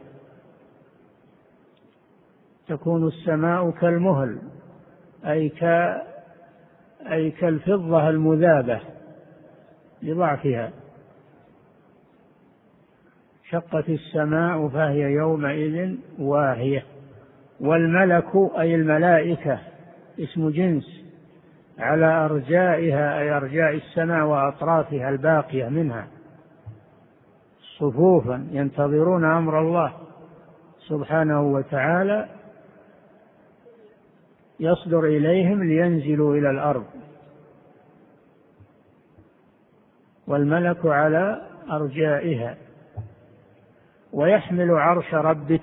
تكون السماء كالمهل أي ك أي كالفضة المذابة لضعفها. شقت السماء فهي يومئذ واهية. والملك أي الملائكة اسم جنس على أرجائها أي أرجاء السماء وأطرافها الباقية منها صفوفا ينتظرون أمر الله سبحانه وتعالى يصدر إليهم لينزلوا إلى الأرض. والملك على أرجائها. ويحمل عرش ربك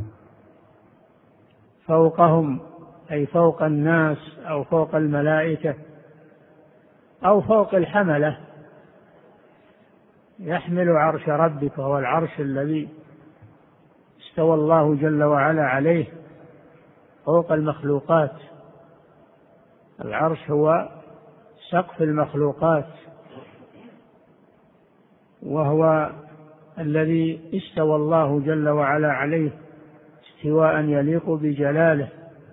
فوقهم أي فوق الناس أو فوق الملائكة أو فوق الحملة. يحمل عرش ربك وهو العرش الذي استوى الله جل وعلا عليه فوق المخلوقات. العرش هو سقف المخلوقات، وهو الذي استوى الله جل وعلا عليه استواء يليق بجلاله.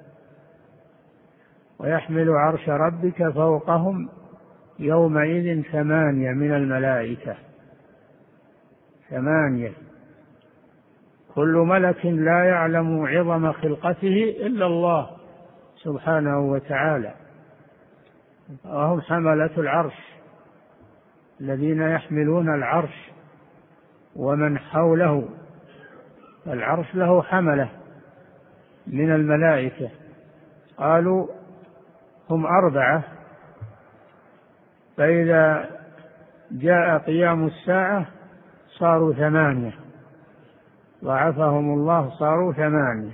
ويحمل عرش ربك فوقهم يومئذ ثمانية من الملائكة، ثمانية، كل ملك لا يعلم عظم خلقته إلا الله سبحانه وتعالى، وهم حملة العرش الذين يحملون العرش ومن حوله. العرش له حملة من الملائكة، قالوا هم أربعة، فإذا جاء قيام الساعة صاروا ثمانية، ضعفهم الله صاروا ثمانية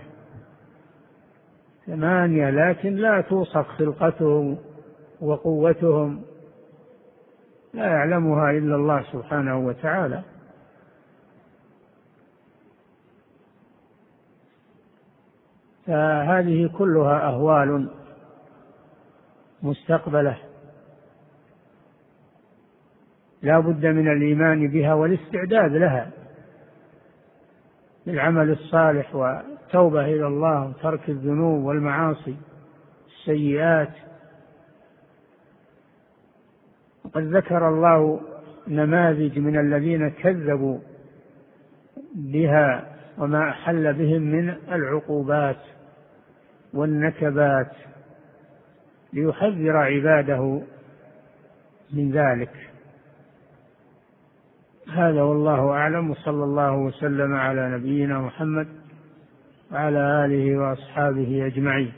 ثمانية لكن لا توصف خلقتهم وقوتهم، لا يعلمها إلا الله سبحانه وتعالى. فهذه كلها أهوال مستقبلة لا بد من الإيمان بها والاستعداد لها بالعمل الصالح والتوبة إلى الله وترك الذنوب والمعاصي السيئات. وقد ذكر الله نماذج من الذين كذبوا بها وما أحل بهم من العقوبات والنكبات ليحذر عباده من ذلك. هذا والله أعلم، وصلى الله وسلم على نبينا محمد وعلى آله وأصحابه أجمعين.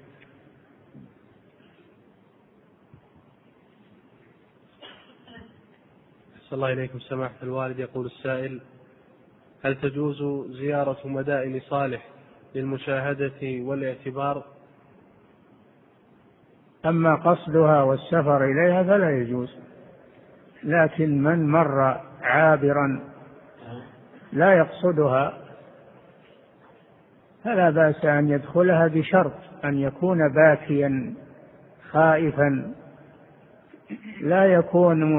صلى الله إليكم سماحة الوالد. يقول السائل: هل تجوز زيارة مدائن صالح للمشاهدة والاعتبار؟ أما قصدها والسفر إليها فلا يجوز، لكن من مر عابرا لا يقصدها فلا بأس أن يدخلها بشرط أن يكون باكيا خائفا، لا يكون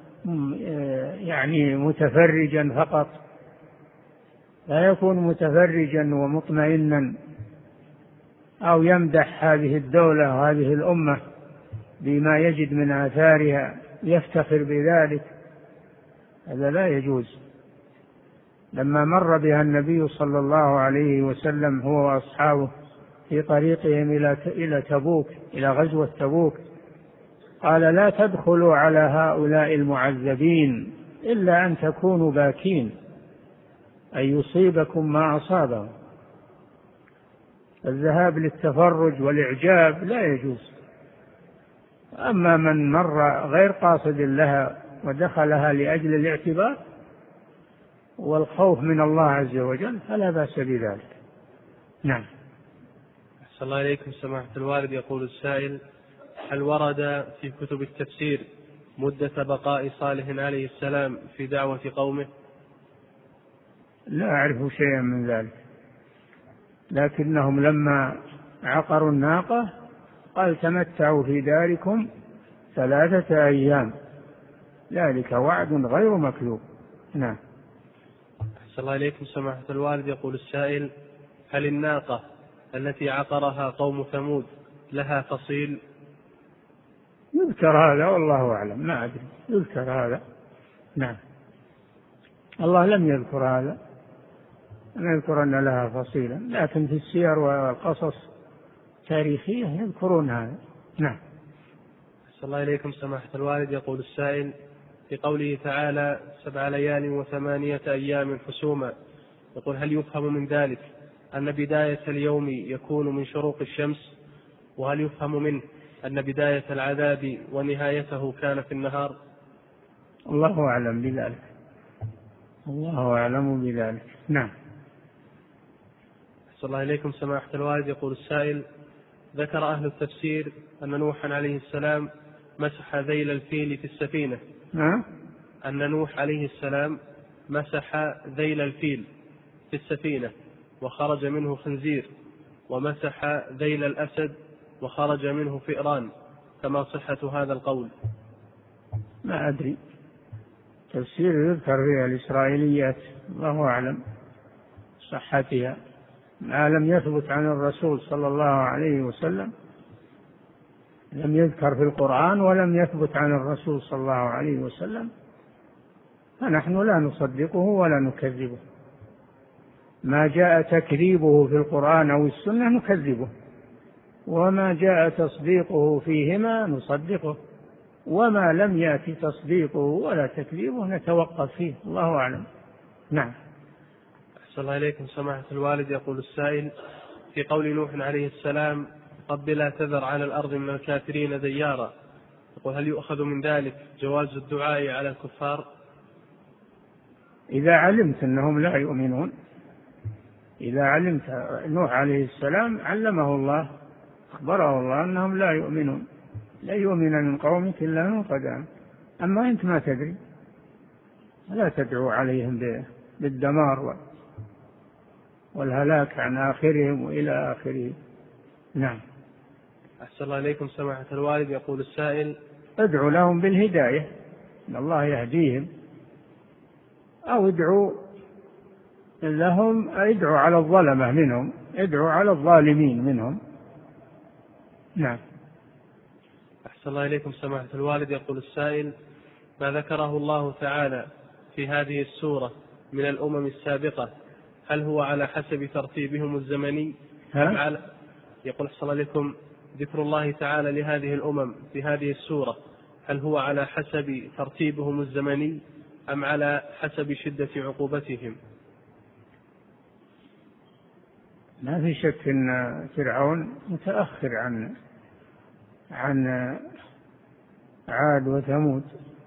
يعني متفرجا فقط، لا يكون متفرجا ومطمئنا أو يمدح هذه الدولة وهذه الأمة بما يجد من آثارها يفتخر بذلك، هذا لا يجوز. لما مر بها النبي صلى الله عليه وسلم هو وأصحابه في طريقهم إلى تبوك، إلى غزوة تبوك، قال: لا تدخلوا على هؤلاء المعذبين إلا أن تكونوا باكين، أي يصيبكم ما أصابهم. الذهاب للتفرج والإعجاب لا يجوز. أما من مر غير قاصد لها ودخلها لأجل الاعتبار والخوف من الله عز وجل فلا بأس بذلك. نعم. أحسن الله إليكم سماحة الوالد. يقول السائل: هل ورد في كتب التفسير مدة بقاء صالح عليه السلام في دعوة قومه؟ لا أعرف شيئا من ذلك، لكنهم لما عقروا الناقة قال: تمتعوا في داركم ثلاثة أيام، ذلك وعد غير مكذوب. نعم. أحسن الله إليكم سماحة الوالد. يقول السائل: هل الناقة التي عقرها قوم ثمود لها فصيل؟ يذكر هذا والله أعلم، ما أدري، يذكر هذا. نعم. الله لم يذكر هذا، لم يذكر أن لها فصيلا، لكن في السير والقصص التاريخية يذكرون هذا. نعم. أحسن الله إليكم سماحة الوالد. يقول السائل: في قوله تعالى: سبع ليال وثمانية أيام حسوما، يقول: هل يفهم من ذلك أن بداية اليوم يكون من شروق الشمس؟ وهل يفهم منه أن بداية العذاب ونهايته كان في النهار؟ الله أعلم بذلك، الله أعلم بذلك. نعم. أحسن الله إليكم سماحة الوالد. يقول السائل: ذكر أهل التفسير أن نوحا عليه السلام مسح ذيل الفيل في السفينة. نعم. أن نوح عليه السلام مسح ذيل الفيل في السفينة وخرج منه خنزير، ومسح ذيل الأسد وخرج منه فئران، فما صحة هذا القول؟ ما أدري، تفسير يذكر فيها الإسرائيليات، الله أعلم صحتها، ما لم يثبت عن الرسول صلى الله عليه وسلم، لم يذكر في القرآن ولم يثبت عن الرسول صلى الله عليه وسلم، فنحن لا نصدقه ولا نكذبه. ما جاء تكذيبه في القرآن أو السنة نكذبه، وما جاء تصديقه فيهما نصدقه، وما لم يأتي تصديقه ولا تكذيبه نتوقف فيه، الله أعلم. نعم. أحسن الله إليكم سماحة الوالد. يقول السائل: في قول نوح عليه السلام: رب لا تذر على الأرض من الكافرين ديارا، يقول: هل يؤخذ من ذلك جواز الدعاء على الكفار؟ إذا علمت أنهم لا يؤمنون، إذا علمت نوح عليه السلام علمه الله، أخبره الله أنهم لا يؤمنون، لا يؤمن من قومك إلا من قد آمن. أما أنت ما تدري، لا تدعو عليهم بالدمار والهلاك عن آخرهم وإلى آخره. نعم. أحسن الله إليكم سماحة الوالد. يقول السائل: ادعو لهم بالهداية، إن الله يهديهم، أو ادعو لهم، ادعو على الظلمة منهم، ادعو على الظالمين منهم. نعم. أحسن الله إليكم سماحة الوالد. يقول السائل: ما ذكره الله تعالى في هذه السورة من الأمم السابقة، هل هو على حسب ترتيبهم الزمني؟ على يقول أحسن الله إليكم: ذكر الله تعالى لهذه الأمم في هذه السورة، هل هو على حسب ترتيبهم الزمني أم على حسب شدة عقوبتهم؟ ما في شك أن فرعون متأخر عن عن عاد وثمود،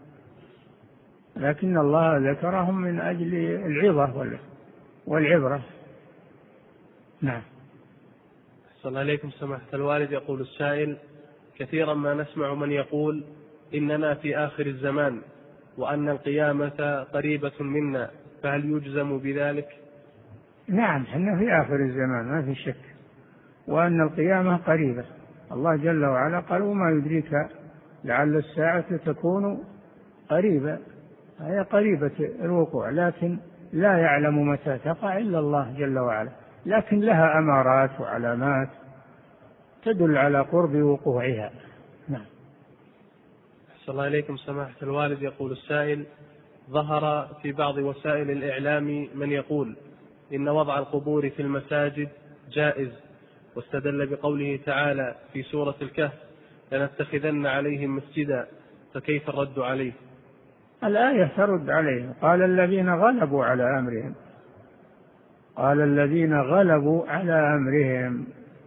لكن الله ذكرهم من أجل العظة والعبرة. نعم. أحسن الله إليكم سماحة الوالد. يقول السائل: كثيرا ما نسمع من يقول إننا في آخر الزمان وأن القيامة قريبة منا، فهل يجزم بذلك؟ نعم، احنا في آخر الزمان ما في شك، وأن القيامة قريبة. الله جل وعلا قال: وما يدريك لعل الساعة تكون قريبة، هي قريبة الوقوع، لكن لا يعلم متى تقع إلا الله جل وعلا، لكن لها أمارات وعلامات تدل على قرب وقوعها. نعم. أحسن الله إليكم سماحة الوالد. يقول السائل: ظهر في بعض وسائل الإعلام من يقول إن وضع القبور في المساجد جائز، واستدل بقوله تعالى في سورة الكهف: لنتخذن عليهم مسجدا، فكيف الرد عليه؟ الآية ترد عليه. قال الذين غلبوا على أمرهم، قال الذين غلبوا على أمرهم،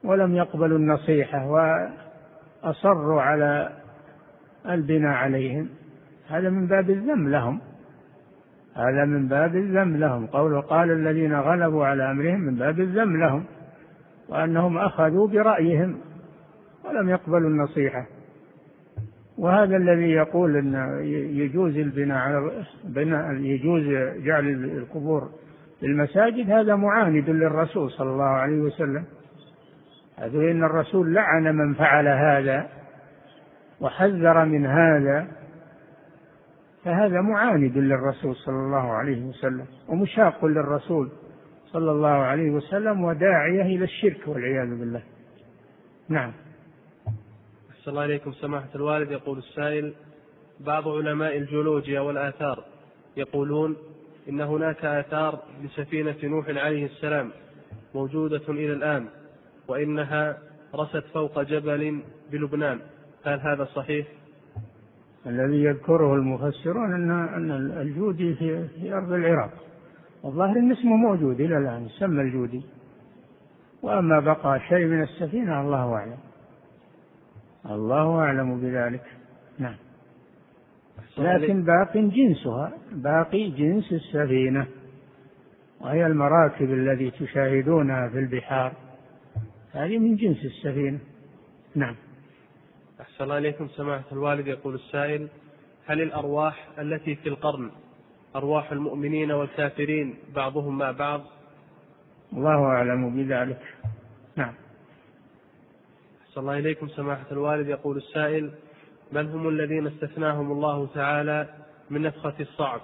ولم يقبلوا النصيحة وأصروا على البناء عليهم، هذا من باب الذم لهم، هذا من باب الذم لهم. قول قال الذين غلبوا على أمرهم من باب الذم لهم، وأنهم أخذوا برأيهم ولم يقبلوا النصيحة. وهذا الذي يقول أن يجوز البناء على بناء يجوز جعل القبور في المساجد هذا معاند للرسول صلى الله عليه وسلم. هذا إن الرسول لعن من فعل هذا وحذر من هذا، فهذا معاند للرسول صلى الله عليه وسلم ومشاق للرسول صلى الله عليه وسلم وداعية إلى الشرك والعياذ بالله. نعم. أحسن الله إليكم سماحة الوالد. يقول السائل: بعض علماء الجيولوجيا والآثار يقولون إن هناك آثار لسفينة نوح عليه السلام موجودة إلى الآن، وإنها رست فوق جبل بلبنان، هل هذا صحيح؟ الذي يذكره المفسرون أن أن الجودي في, في أرض العراق، والظاهر أن اسمه موجود إلى الآن يسمى الجودي، وأما بقى شيء من السفينة الله أعلم، الله أعلم بذلك. نعم. لكن باق جنسها، باقي جنس السفينة، وهي المراكب التي تشاهدونها في البحار، هذه من جنس السفينة. نعم. أحسن الله إليكم سماحة الوالد. يقول السائل: هل الأرواح التي في القرن أرواح المؤمنين والكافرين بعضهم مع بعض؟ الله أعلم بذلك. نعم. أحسن الله إليكم سماحة الوالد. يقول السائل: من هم الذين استثناهم الله تعالى من نفخة الصعق؟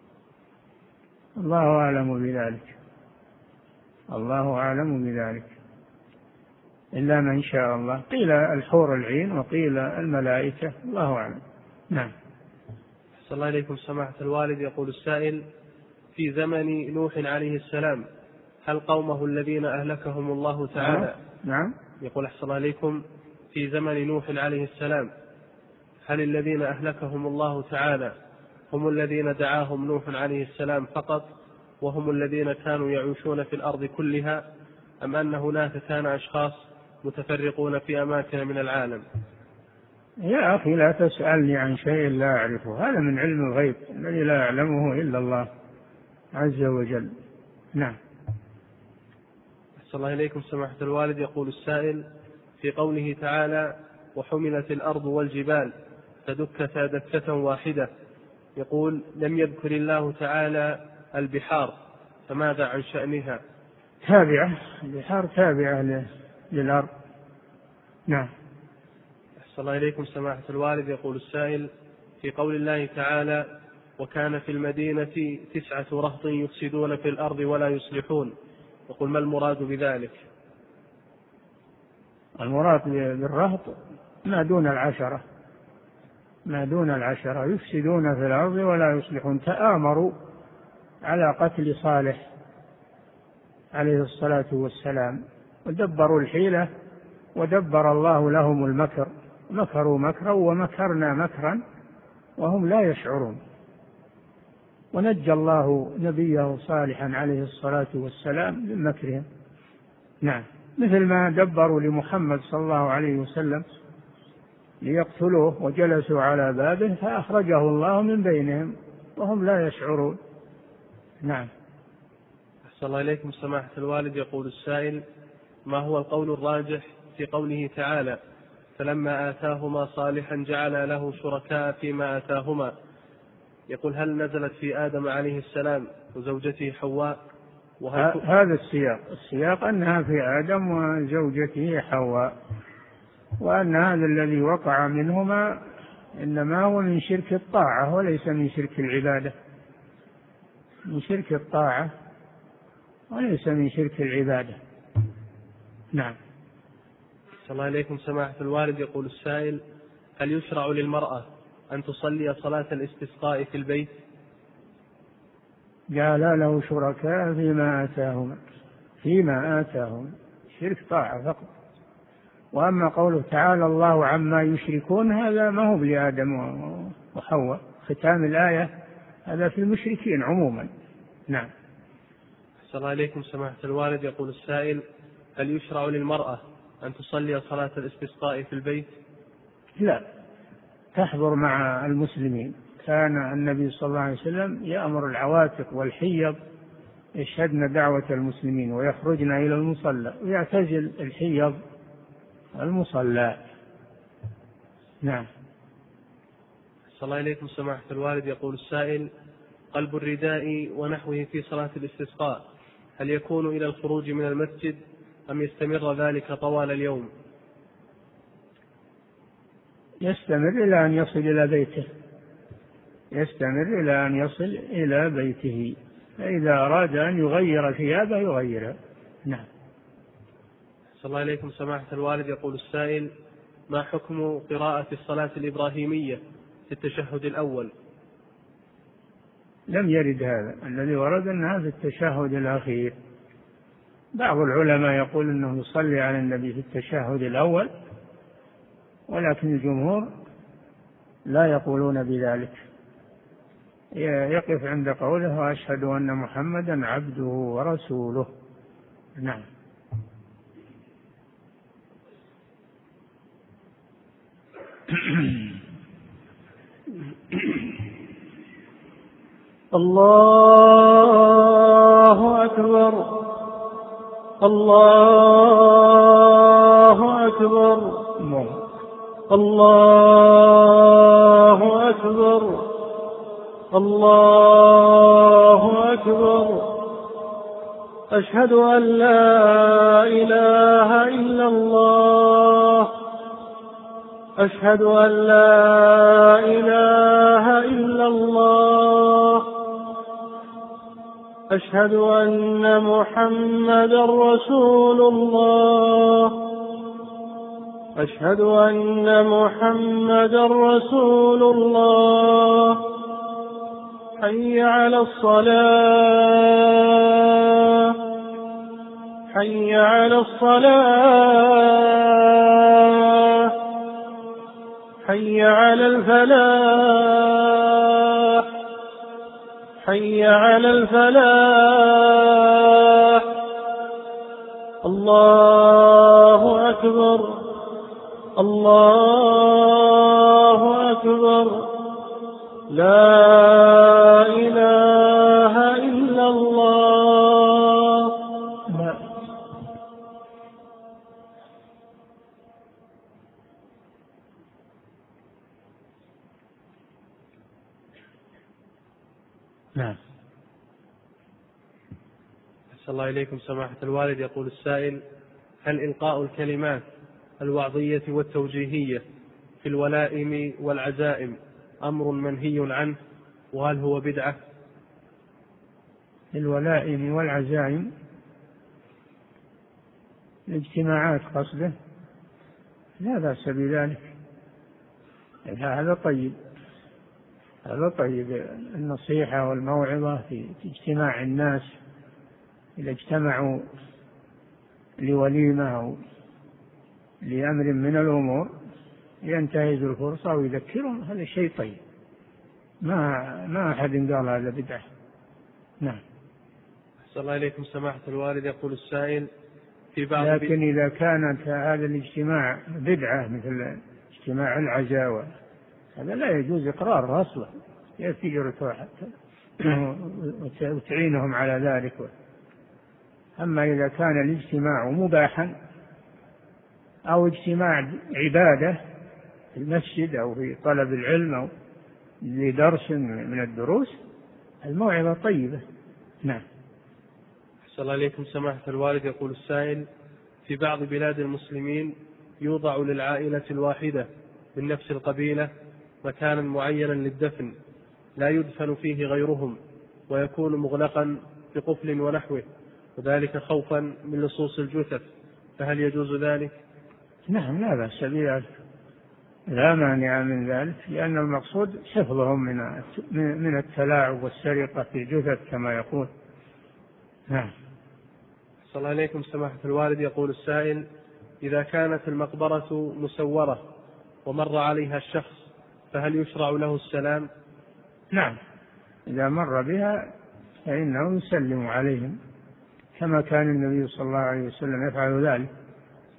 الله أعلم بذلك، الله أعلم بذلك، إلا من شاء الله، قيل الحور العين وقيل الملائكة، الله أعلم. نعم. أحسن الله إليكم سماحة الوالد. يقول السائل: في زمن نوح عليه السلام هل قومه الذين أهلكهم الله تعالى؟ نعم. يقول أحسن الله إليكم: في زمن نوح عليه السلام هل الذين أهلكهم الله تعالى هم الذين دعاهم نوح عليه السلام فقط، وهم الذين كانوا يعيشون في الأرض كلها، أم أن هناك كان أشخاص متفرقون في أماكن من العالم؟ يا أخي لا تسألني عن شيء لا أعرفه، هذا من علم الغيب الذي لا يعلمه إلا الله عز وجل. نعم. أحسن الله إليكم سماحة الوالد. يقول السائل: في قوله تعالى: وحملت الأرض والجبال فدكتا دكة واحدة، يقول: لم يذكر الله تعالى البحار، فماذا عن شأنها؟ تابعة، البحار تابعة للأرض. نعم. أحسن الله إليكم سماحة الوالد. يقول السائل: في قول الله تعالى: وكان في المدينة تسعة رهط يفسدون في الأرض ولا يصلحون، يقول: ما المراد بذلك؟ المراد بالرهط ما دون العشرة، ما دون العشرة يفسدون في الأرض ولا يصلحون، تآمروا على قتل صالح عليه الصلاة والسلام ودبروا الحيلة ودبر الله لهم المكر، مكروا مكرا ومكرنا مكرا وهم لا يشعرون، ونجى الله نبيه صالحا عليه الصلاة والسلام من مكرهم. نعم. مثل ما دبروا لمحمد صلى الله عليه وسلم ليقتلوه وجلسوا على بابه فأخرجه الله من بينهم وهم لا يشعرون. نعم. أحسن الله إليكم سماحة الوالد. يقول السائل: ما هو القول الراجح في قوله تعالى: فلما آتاهما صالحا جعل له شركاء فيما آتاهما؟ يقول: هل نزلت في آدم عليه السلام وزوجته حواء؟ وهل هذا السياق، السياق أنها في آدم وزوجته حواء، وأن هذا الذي وقع منهما إنما هو من شرك الطاعة وليس من شرك العبادة، من شرك الطاعة وليس من شرك العبادة. نعم. صلى الله عليكم سماحة الوالد. يقول السائل: هل يشرع للمرأة أن تصلي صلاة الاستسقاء في البيت؟ جعل له شركاء فيما آتاهم، فيما آتاهم شرك طاعة فقط. وأما قوله تعالى الله عما يشركون هذا ما هو لآدم وحواء، ختام الآية هذا في المشركين عموما. نعم. صلى الله عليكم سماحة الوالد. يقول السائل: هل يشرع للمرأة أن تصلي صلاة الاستسقاء في البيت؟ لا، تحضر مع المسلمين. كان النبي صلى الله عليه وسلم يأمر العواتق والحيض يشهدن دعوة المسلمين ويخرجن إلى المصلى، ويعتزل الحيض المصلى. نعم. صلى الله عليكم سماحة الوالد. يقول السائل: قلب الرداء ونحوه في صلاة الاستسقاء هل يكون إلى الخروج من المسجد أم يستمر ذلك طوال اليوم؟ يستمر إلى أن يصل إلى بيته، يستمر إلى أن يصل إلى بيته، فإذا أراد أن يغير ثيابه يغيرها. نعم. صلى الله عليكم سماحة الوالد. يقول السائل: ما حكم قراءة الصلاة الإبراهيمية في التشهد الأول؟ لم يرد هذا، الذي ورد أنها في التشهد الأخير. بعض العلماء يقول أنه يصلي على النبي في التشهد الأول، ولكن الجمهور لا يقولون بذلك، يقف عند قوله: وأشهد أن محمدا عبده ورسوله. نعم. الله أكبر الله أكبر الله أكبر الله أكبر. أشهد أن لا إله إلا الله أشهد أن لا إله إلا الله أشهد أن محمدا رسول الله أشهد أن محمدا رسول الله. حي على الصلاة حي على الصلاة حي على الفلاح حي على الفلاح. الله أكبر الله أكبر. لا إله إلا الله. نعم. أحسن الله إليكم سماحة الوالد. يقول السائل: هل إلقاء الكلمات الوعظية والتوجيهية في الولائم والعزائم أمر منهي عنه، وهل هو بدعة؟ الولائم والعزائم الاجتماعات قصده، لا بأس بذلك، هذا طيب، هذا طيب. النصيحة والموعظة في اجتماع الناس، إذا اجتمعوا لوليمة أو لأمر من الأمور ينتهز الفرصة ويذكرهم، هذا شيء طيب، ما ما أحد قال هذا بدعة. نعم. أحسن الله إليكم سماحة الوالد. يقول السائل: في بعض لكن إذا كانت هذا الاجتماع بدعة مثل اجتماع العزاوة، هذا لا يجوز إقراره أصلا، يثير وتعينهم على ذلك. أما إذا كان الاجتماع مباحا أو اجتماع عبادة في المسجد أو في طلب العلم أو لدرس من الدروس، الموعظة طيبة. نعم. أحسن الله إليكم سماحة الوالد. يقول السائل: في بعض بلاد المسلمين يوضع للعائلة الواحدة من نفس القبيلة مكانا معينا للدفن لا يدفن فيه غيرهم، ويكون مغلقا بقفل ونحوه، وذلك خوفا من لصوص الجثث، فهل يجوز ذلك؟ نعم، لا بأس بذلك، لا مانع من ذلك، لأن المقصود حفظهم من من التلاعب والسرقة في الجثث كما يقول. نعم. صلى الله عليكم سماحة الوالد. يقول السائل: إذا كانت المقبرة مسورة ومر عليها الشخص فهل يشرع له السلام؟ نعم، إذا مر بها فإنه يسلم عليهم، كما كان النبي صلى الله عليه وسلم يفعل ذلك،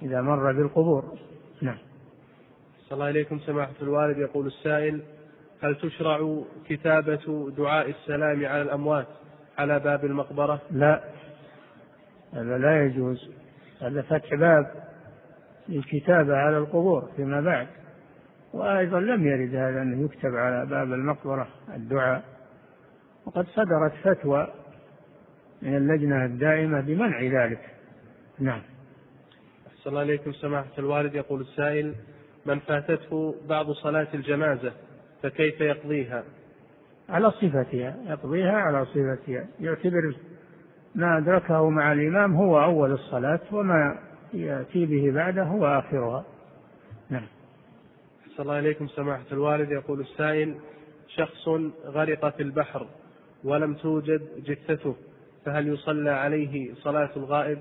إذا مر بالقبور. نعم. صلى الله إليكم سماحة الوالد. يقول السائل: هل تشرع كتابة دعاء السلام على الأموات على باب المقبرة؟ لا، هذا لا يجوز، هذا فتح باب للكتابة على القبور فيما بعد. وأيضا لم يرد هذا أن يكتب على باب المقبرة الدعاء، وقد صدرت فتوى من اللجنة الدائمة بمنع ذلك. نعم. صلى الله عليكم سماحة الوالد. يقول السائل: من فاتته بعض صلاة الجنازة فكيف يقضيها؟ على صفتها، يقضيها على صفتها، يعتبر ما أدركه مع الإمام هو أول الصلاة، وما يأتي به بعده هو آخرها. نعم. صلى الله عليكم سماحة الوالد. يقول السائل: شخص غرق في البحر ولم توجد جثته، فهل يصلى عليه صلاة الغائب؟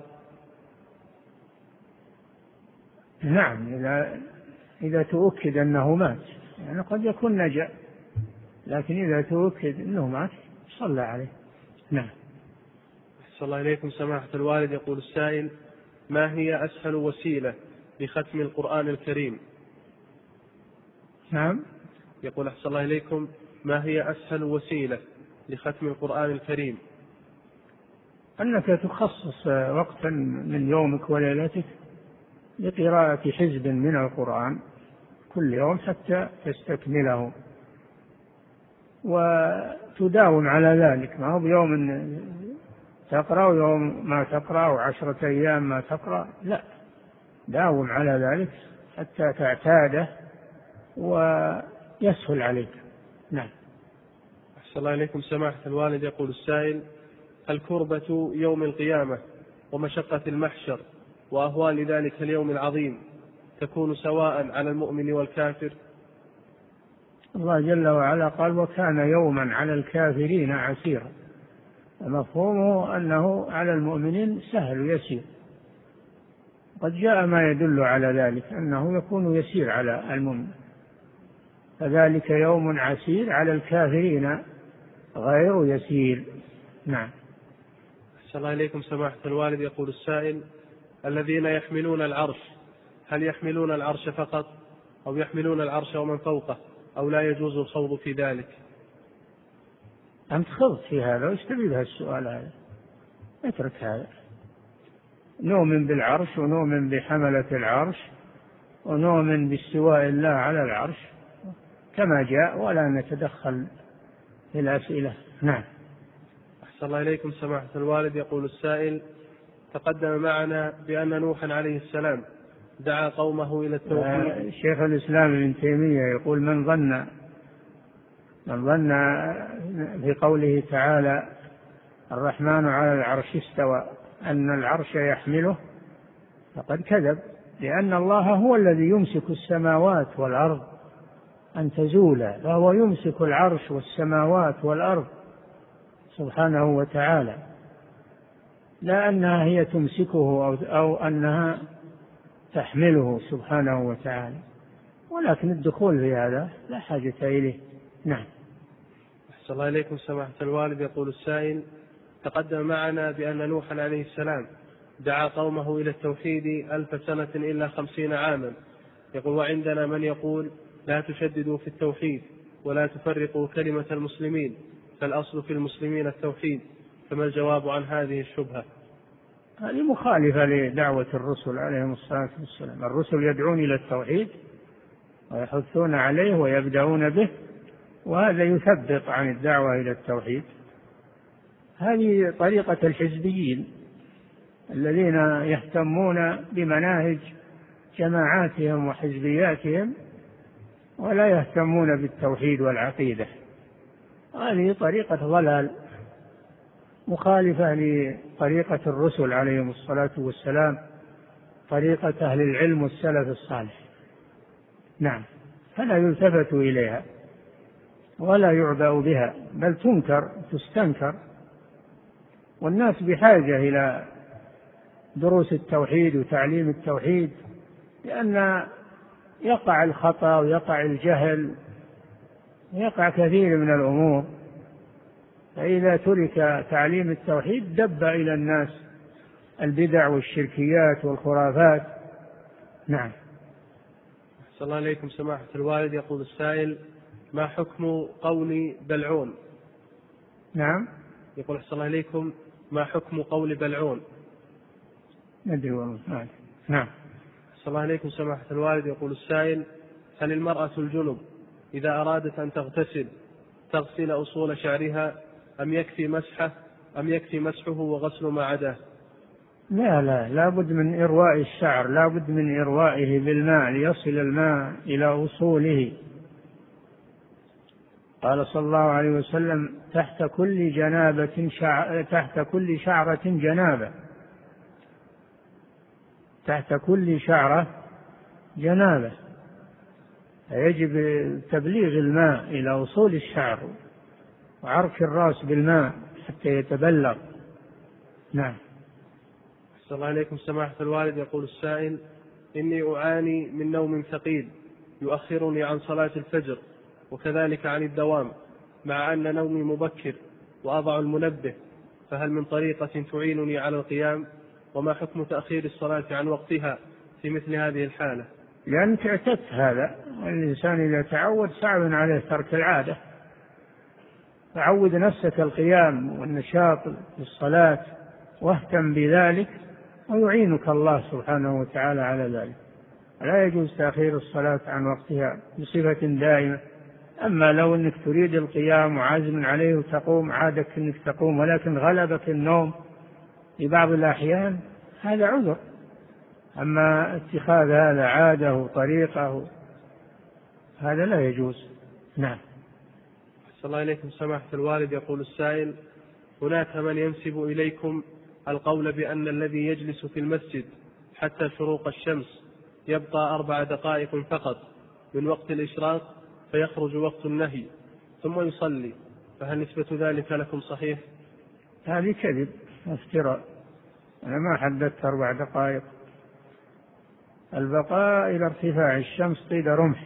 نعم، إذا إذا تؤكد أنه مات، يعني قد يكون نجا، لكن إذا تؤكد أنه مات صلى عليه. نعم. صلى الله عليكم سماحة الوالد. يقول السائل: ما هي أسهل وسيلة لختم القرآن الكريم؟ نعم. يقول: أحسن الله إليكم، ما هي أسهل وسيلة لختم القرآن الكريم؟ أنك تخصص وقتا من يومك وليلتك لقراءة حزب من القرآن كل يوم حتى تستكمله، وتداوم على ذلك، ما هو بيوم تقرأ ويوم ما تقرأ وعشرة أيام ما تقرأ، لا، داوم على ذلك حتى تعتاده ويسهل عليك. نعم. أحسن الله إليكم سماحة الوالد. يقول السائل: هل كربة يوم القيامة ومشقة المحشر وأهوال ذلك اليوم العظيم تكون سواء على المؤمن والكافر؟ الله جل وعلا قال: وكان يوما على الكافرين عسيرا، ومفهومه أنه على المؤمنين سهل يسير. قد جاء ما يدل على ذلك أنه يكون يسير على المؤمن، فذلك يوم عسير على الكافرين غير يسير. نعم. أحسن الله إليكم سماحة الوالد. يقول السائل: الذين يحملون العرش هل يحملون العرش فقط أو يحملون العرش ومن فوقه، أو لا يجوز الخوض في ذلك؟ أنت خضت في هذا وش تبي بها السؤال هذا؟ اترك هذا. نؤمن بالعرش ونؤمن بحملة العرش ونؤمن باستواء الله على العرش كما جاء، ولا نتدخل في الأسئلة. نعم. أحسن الله إليكم سماحة الوالد. يقول السائل: تقدم معنا بأن نوحا عليه السلام دعا قومه إلى التوحيد. شيخ الإسلام ابن تيمية يقول: من ظن من ظن في قوله تعالى الرحمن على العرش استوى أن العرش يحمله فقد كذب، لأن الله هو الذي يمسك السماوات والأرض أن تزولا، فهو يمسك العرش والسماوات والأرض سبحانه وتعالى، لا أنها هي تمسكه أو, أو أنها تحمله سبحانه وتعالى، ولكن الدخول في هذا لا حاجة إليه. نعم. أحسن الله إليكم سماحة الوالد. يقول السائل: تقدم معنا بأن نوحا عليه السلام دعا قومه إلى التوحيد ألف سنة إلا خمسين عاما. يقول: وعندنا من يقول لا تشددوا في التوحيد ولا تفرقوا كلمة المسلمين، فالأصل في المسلمين التوحيد، فما الجواب عن هذه الشبهة؟ هذه مخالفة لدعوة الرسل عليهم الصلاة والسلام. الرسل يدعون إلى التوحيد ويحثون عليه ويبدأون به، وهذا يثبط عن الدعوة إلى التوحيد. هذه طريقة الحزبيين الذين يهتمون بمناهج جماعاتهم وحزبياتهم ولا يهتمون بالتوحيد والعقيدة. هذه طريقة ضلال مخالفة لطريقة الرسل عليهم الصلاة والسلام، طريقة أهل العلم والسلف الصالح. نعم. فلا يلتفت إليها ولا يعبأ بها، بل تنكر تستنكر، والناس بحاجة إلى دروس التوحيد وتعليم التوحيد، لأن يقع الخطأ ويقع الجهل ويقع كثير من الأمور، فإذا ترك تعليم التوحيد دب إلى الناس البدع والشركيات والخرافات نعم. أحسن الله إليكم سماحة الوالد. يقول السائل: ما حكم قول بلعون؟ نعم. يقول أحسن الله إليكم: ما حكم قول بلعون؟ ندري والله. نعم. أحسن الله إليكم سماحة الوالد. يقول السائل: هل المرأة الجنب إذا أرادت أن تغتسل تغسل أصول شعرها أم يكفي مسحه أم يكفي مسحه وغسل ما عداه؟ لا لا لا بد من إرواء الشعر، لا بد من إروائه بالماء ليصل الماء إلى أصوله. قال صلى الله عليه وسلم: تحت كل جنابة شع... تحت كل شعرة جنابة، تحت كل شعرة جنابة، فيجب تبليغ الماء إلى أصول الشعر وعرك الرأس بالماء حتى يتبلغ. نعم. أحسن الله إليكم سماحة الوالد. يقول السائل: إني أعاني من نوم ثقيل يؤخرني عن صلاة الفجر وكذلك عن الدوام، مع أن نومي مبكر وأضع المنبه، فهل من طريقة تعينني على القيام؟ وما حكم تأخير الصلاة عن وقتها في مثل هذه الحالة؟ لأنك اعتدت هذا، الإنسان إذا تعود صعب عليه ترك العادة، فعود نفسك القيام والنشاط في الصلاة واهتم بذلك ويعينك الله سبحانه وتعالى على ذلك. لا يجوز تأخير الصلاة عن وقتها بصفة دائمة. أما لو أنك تريد القيام وعازم عليه وتقوم، عادك أنك تقوم ولكن غلبك النوم في بعض الأحيان، هذا عذر. أما اتخاذ هذا عادة وطريقة هذا لا يجوز. نعم. أحسن الله إليكم سماحة الوالد. يقول السائل: هناك من ينسب إليكم القول بأن الذي يجلس في المسجد حتى شروق الشمس يبقى أربع دقائق فقط من وقت الإشراق فيخرج وقت النهي ثم يصلي، فهل نسبة ذلك لكم صحيح؟ هذه كذب وافتراء، أنا ما حددت أربع دقائق، البقاء إلى ارتفاع الشمس قيد رمح،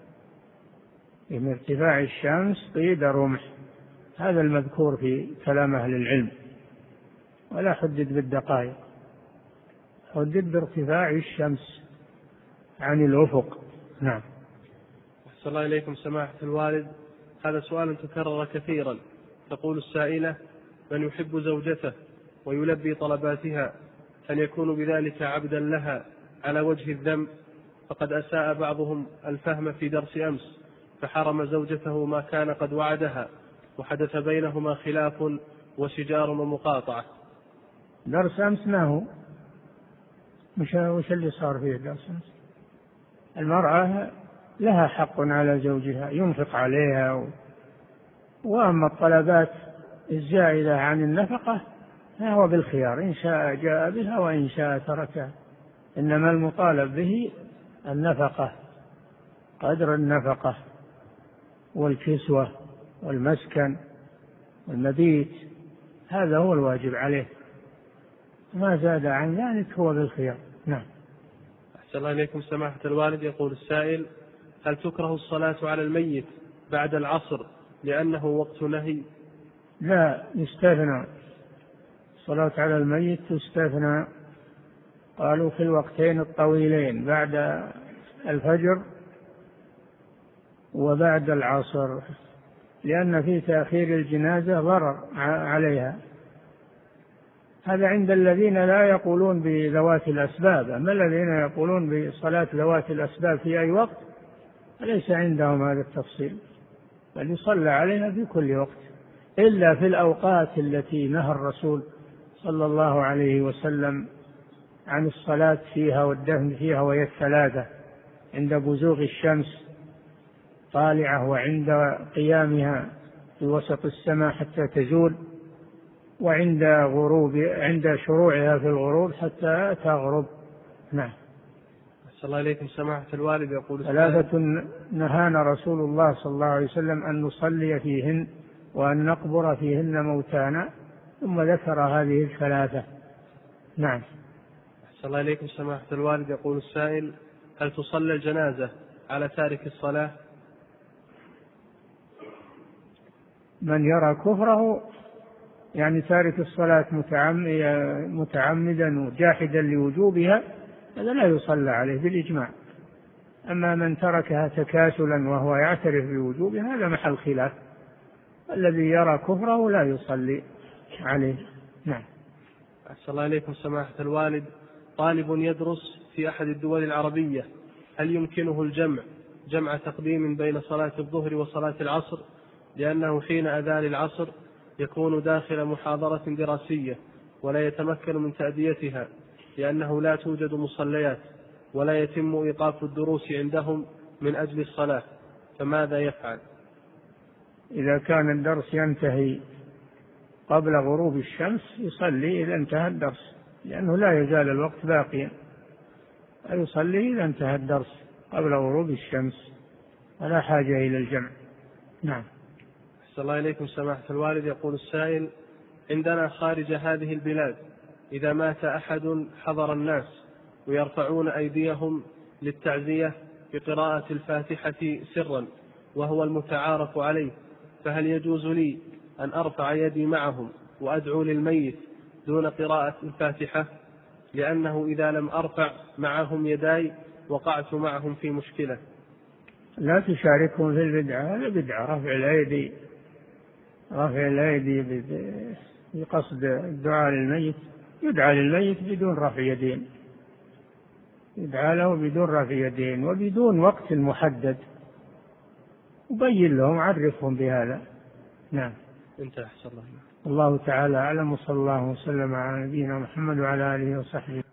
من ارتفاع الشمس قيد رمح، هذا المذكور في كلام أهل العلم، ولا حدد بالدقائق، حدد بارتفاع الشمس عن الأفق. نعم. أحسن الله إليكم سماحة الوالد. هذا سؤال تكرر كثيرا. تقول السائلة: من يحب زوجته ويلبي طلباتها هل يكون بذلك عبدا لها على وجه الذنب؟ فقد أساء بعضهم الفهم في درس أمس فحرم زوجته ما كان قد وعدها، وحدث بينهما خلاف وشجار ومقاطعة. درس أمس ما هو؟ مش وش اللي صار فيه درس أمس؟ المرأة لها حق على زوجها ينفق عليها و... وأما الطلبات الزائدة عن النفقة فهو بالخيار، إن شاء جاء بها وإن شاء تركها، إنما المطالب به النفقة، قدر النفقة والكسوة والمسكن والمبيت، هذا هو الواجب عليه، ما زاد عن ذلك هو بالخيار. نعم. أحسن الله إليكم سماحة الوالد. يقول السائل: هل تكره الصلاة على الميت بعد العصر لأنه وقت نهي؟ لا، يستثنى الصلاة على الميت، تستثنى، قالوا في الوقتين الطويلين بعد الفجر وبعد العصر، لأن في تأخير الجنازة ضرر عليها، هذا عند الذين لا يقولون بذوات الأسباب. أما الذين يقولون بصلاة ذوات الأسباب في أي وقت ليس عندهم هذا التفصيل، بل يصلى عليها في كل وقت، إلا في الأوقات التي نهى الرسول صلى الله عليه وسلم عن الصلاة فيها والدفن فيها، وهي الثلاثة: عند بزوغ الشمس طالعة، وعند قيامها في وسط السماء حتى تزول، وعند غروب عند شروعها في الغروب حتى تغرب. نعم. أحسن الله إليكم سماحة الوالد. يقول ثلاثة نهانا رسول الله صلى الله عليه وسلم أن نصلي فيهن وأن نقبر فيهن موتانا، ثم ذكر هذه الثلاثة. نعم. أحسن الله إليكم سماحة الوالد. يقول السائل: هل تصلى الجنازة على تارك الصلاة؟ من يرى كفره، يعني تارك الصلاة متعمدا وجاحدا لوجوبها، هذا لا يصلى عليه بالإجماع. أما من تركها تكاسلا وهو يعترف بوجوبها هذا محل خلاف، الذي يرى كفره لا يصلي عليه. نعم. أحسن الله إليكم سماحة الوالد، طالب يدرس في أحد الدول العربية، هل يمكنه الجمع جمع تقديم بين صلاة الظهر وصلاة العصر؟ لأنه حين أذان العصر يكون داخل محاضرة دراسية ولا يتمكن من تأديتها لأنه لا توجد مصليات ولا يتم إيقاف الدروس عندهم من أجل الصلاة، فماذا يفعل؟ إذا كان الدرس ينتهي قبل غروب الشمس يصلي إذا انتهى الدرس، لأنه لا يزال الوقت باقيا، يصلي إذا انتهى الدرس قبل غروب الشمس ولا حاجة إلى الجمع. نعم. أحسن الله إليكم سماحة الوالد، يقول السائل: عندنا خارج هذه البلاد إذا مات أحد حضر الناس ويرفعون أيديهم للتعزية بقراءة الفاتحة سرا وهو المتعارف عليه، فهل يجوز لي أن أرفع يدي معهم وأدعو للميت دون قراءة الفاتحة؟ لأنه إذا لم أرفع معهم يداي وقعت معهم في مشكلة. لا تشاركهم في البدعة، هذا بدعة رفع الأيدي، رفع الأيدي بقصد الدعاء للميت، يدعى للميت بدون رفع يدين، يدعى له بدون رفع يدين وبدون وقت محدد، وبين لهم عرفهم بهذا. نعم. انتهى. أحسن الله. الله تعالى أعلم، وصلى الله وسلم على نبينا محمد وعلى آله وصحبه.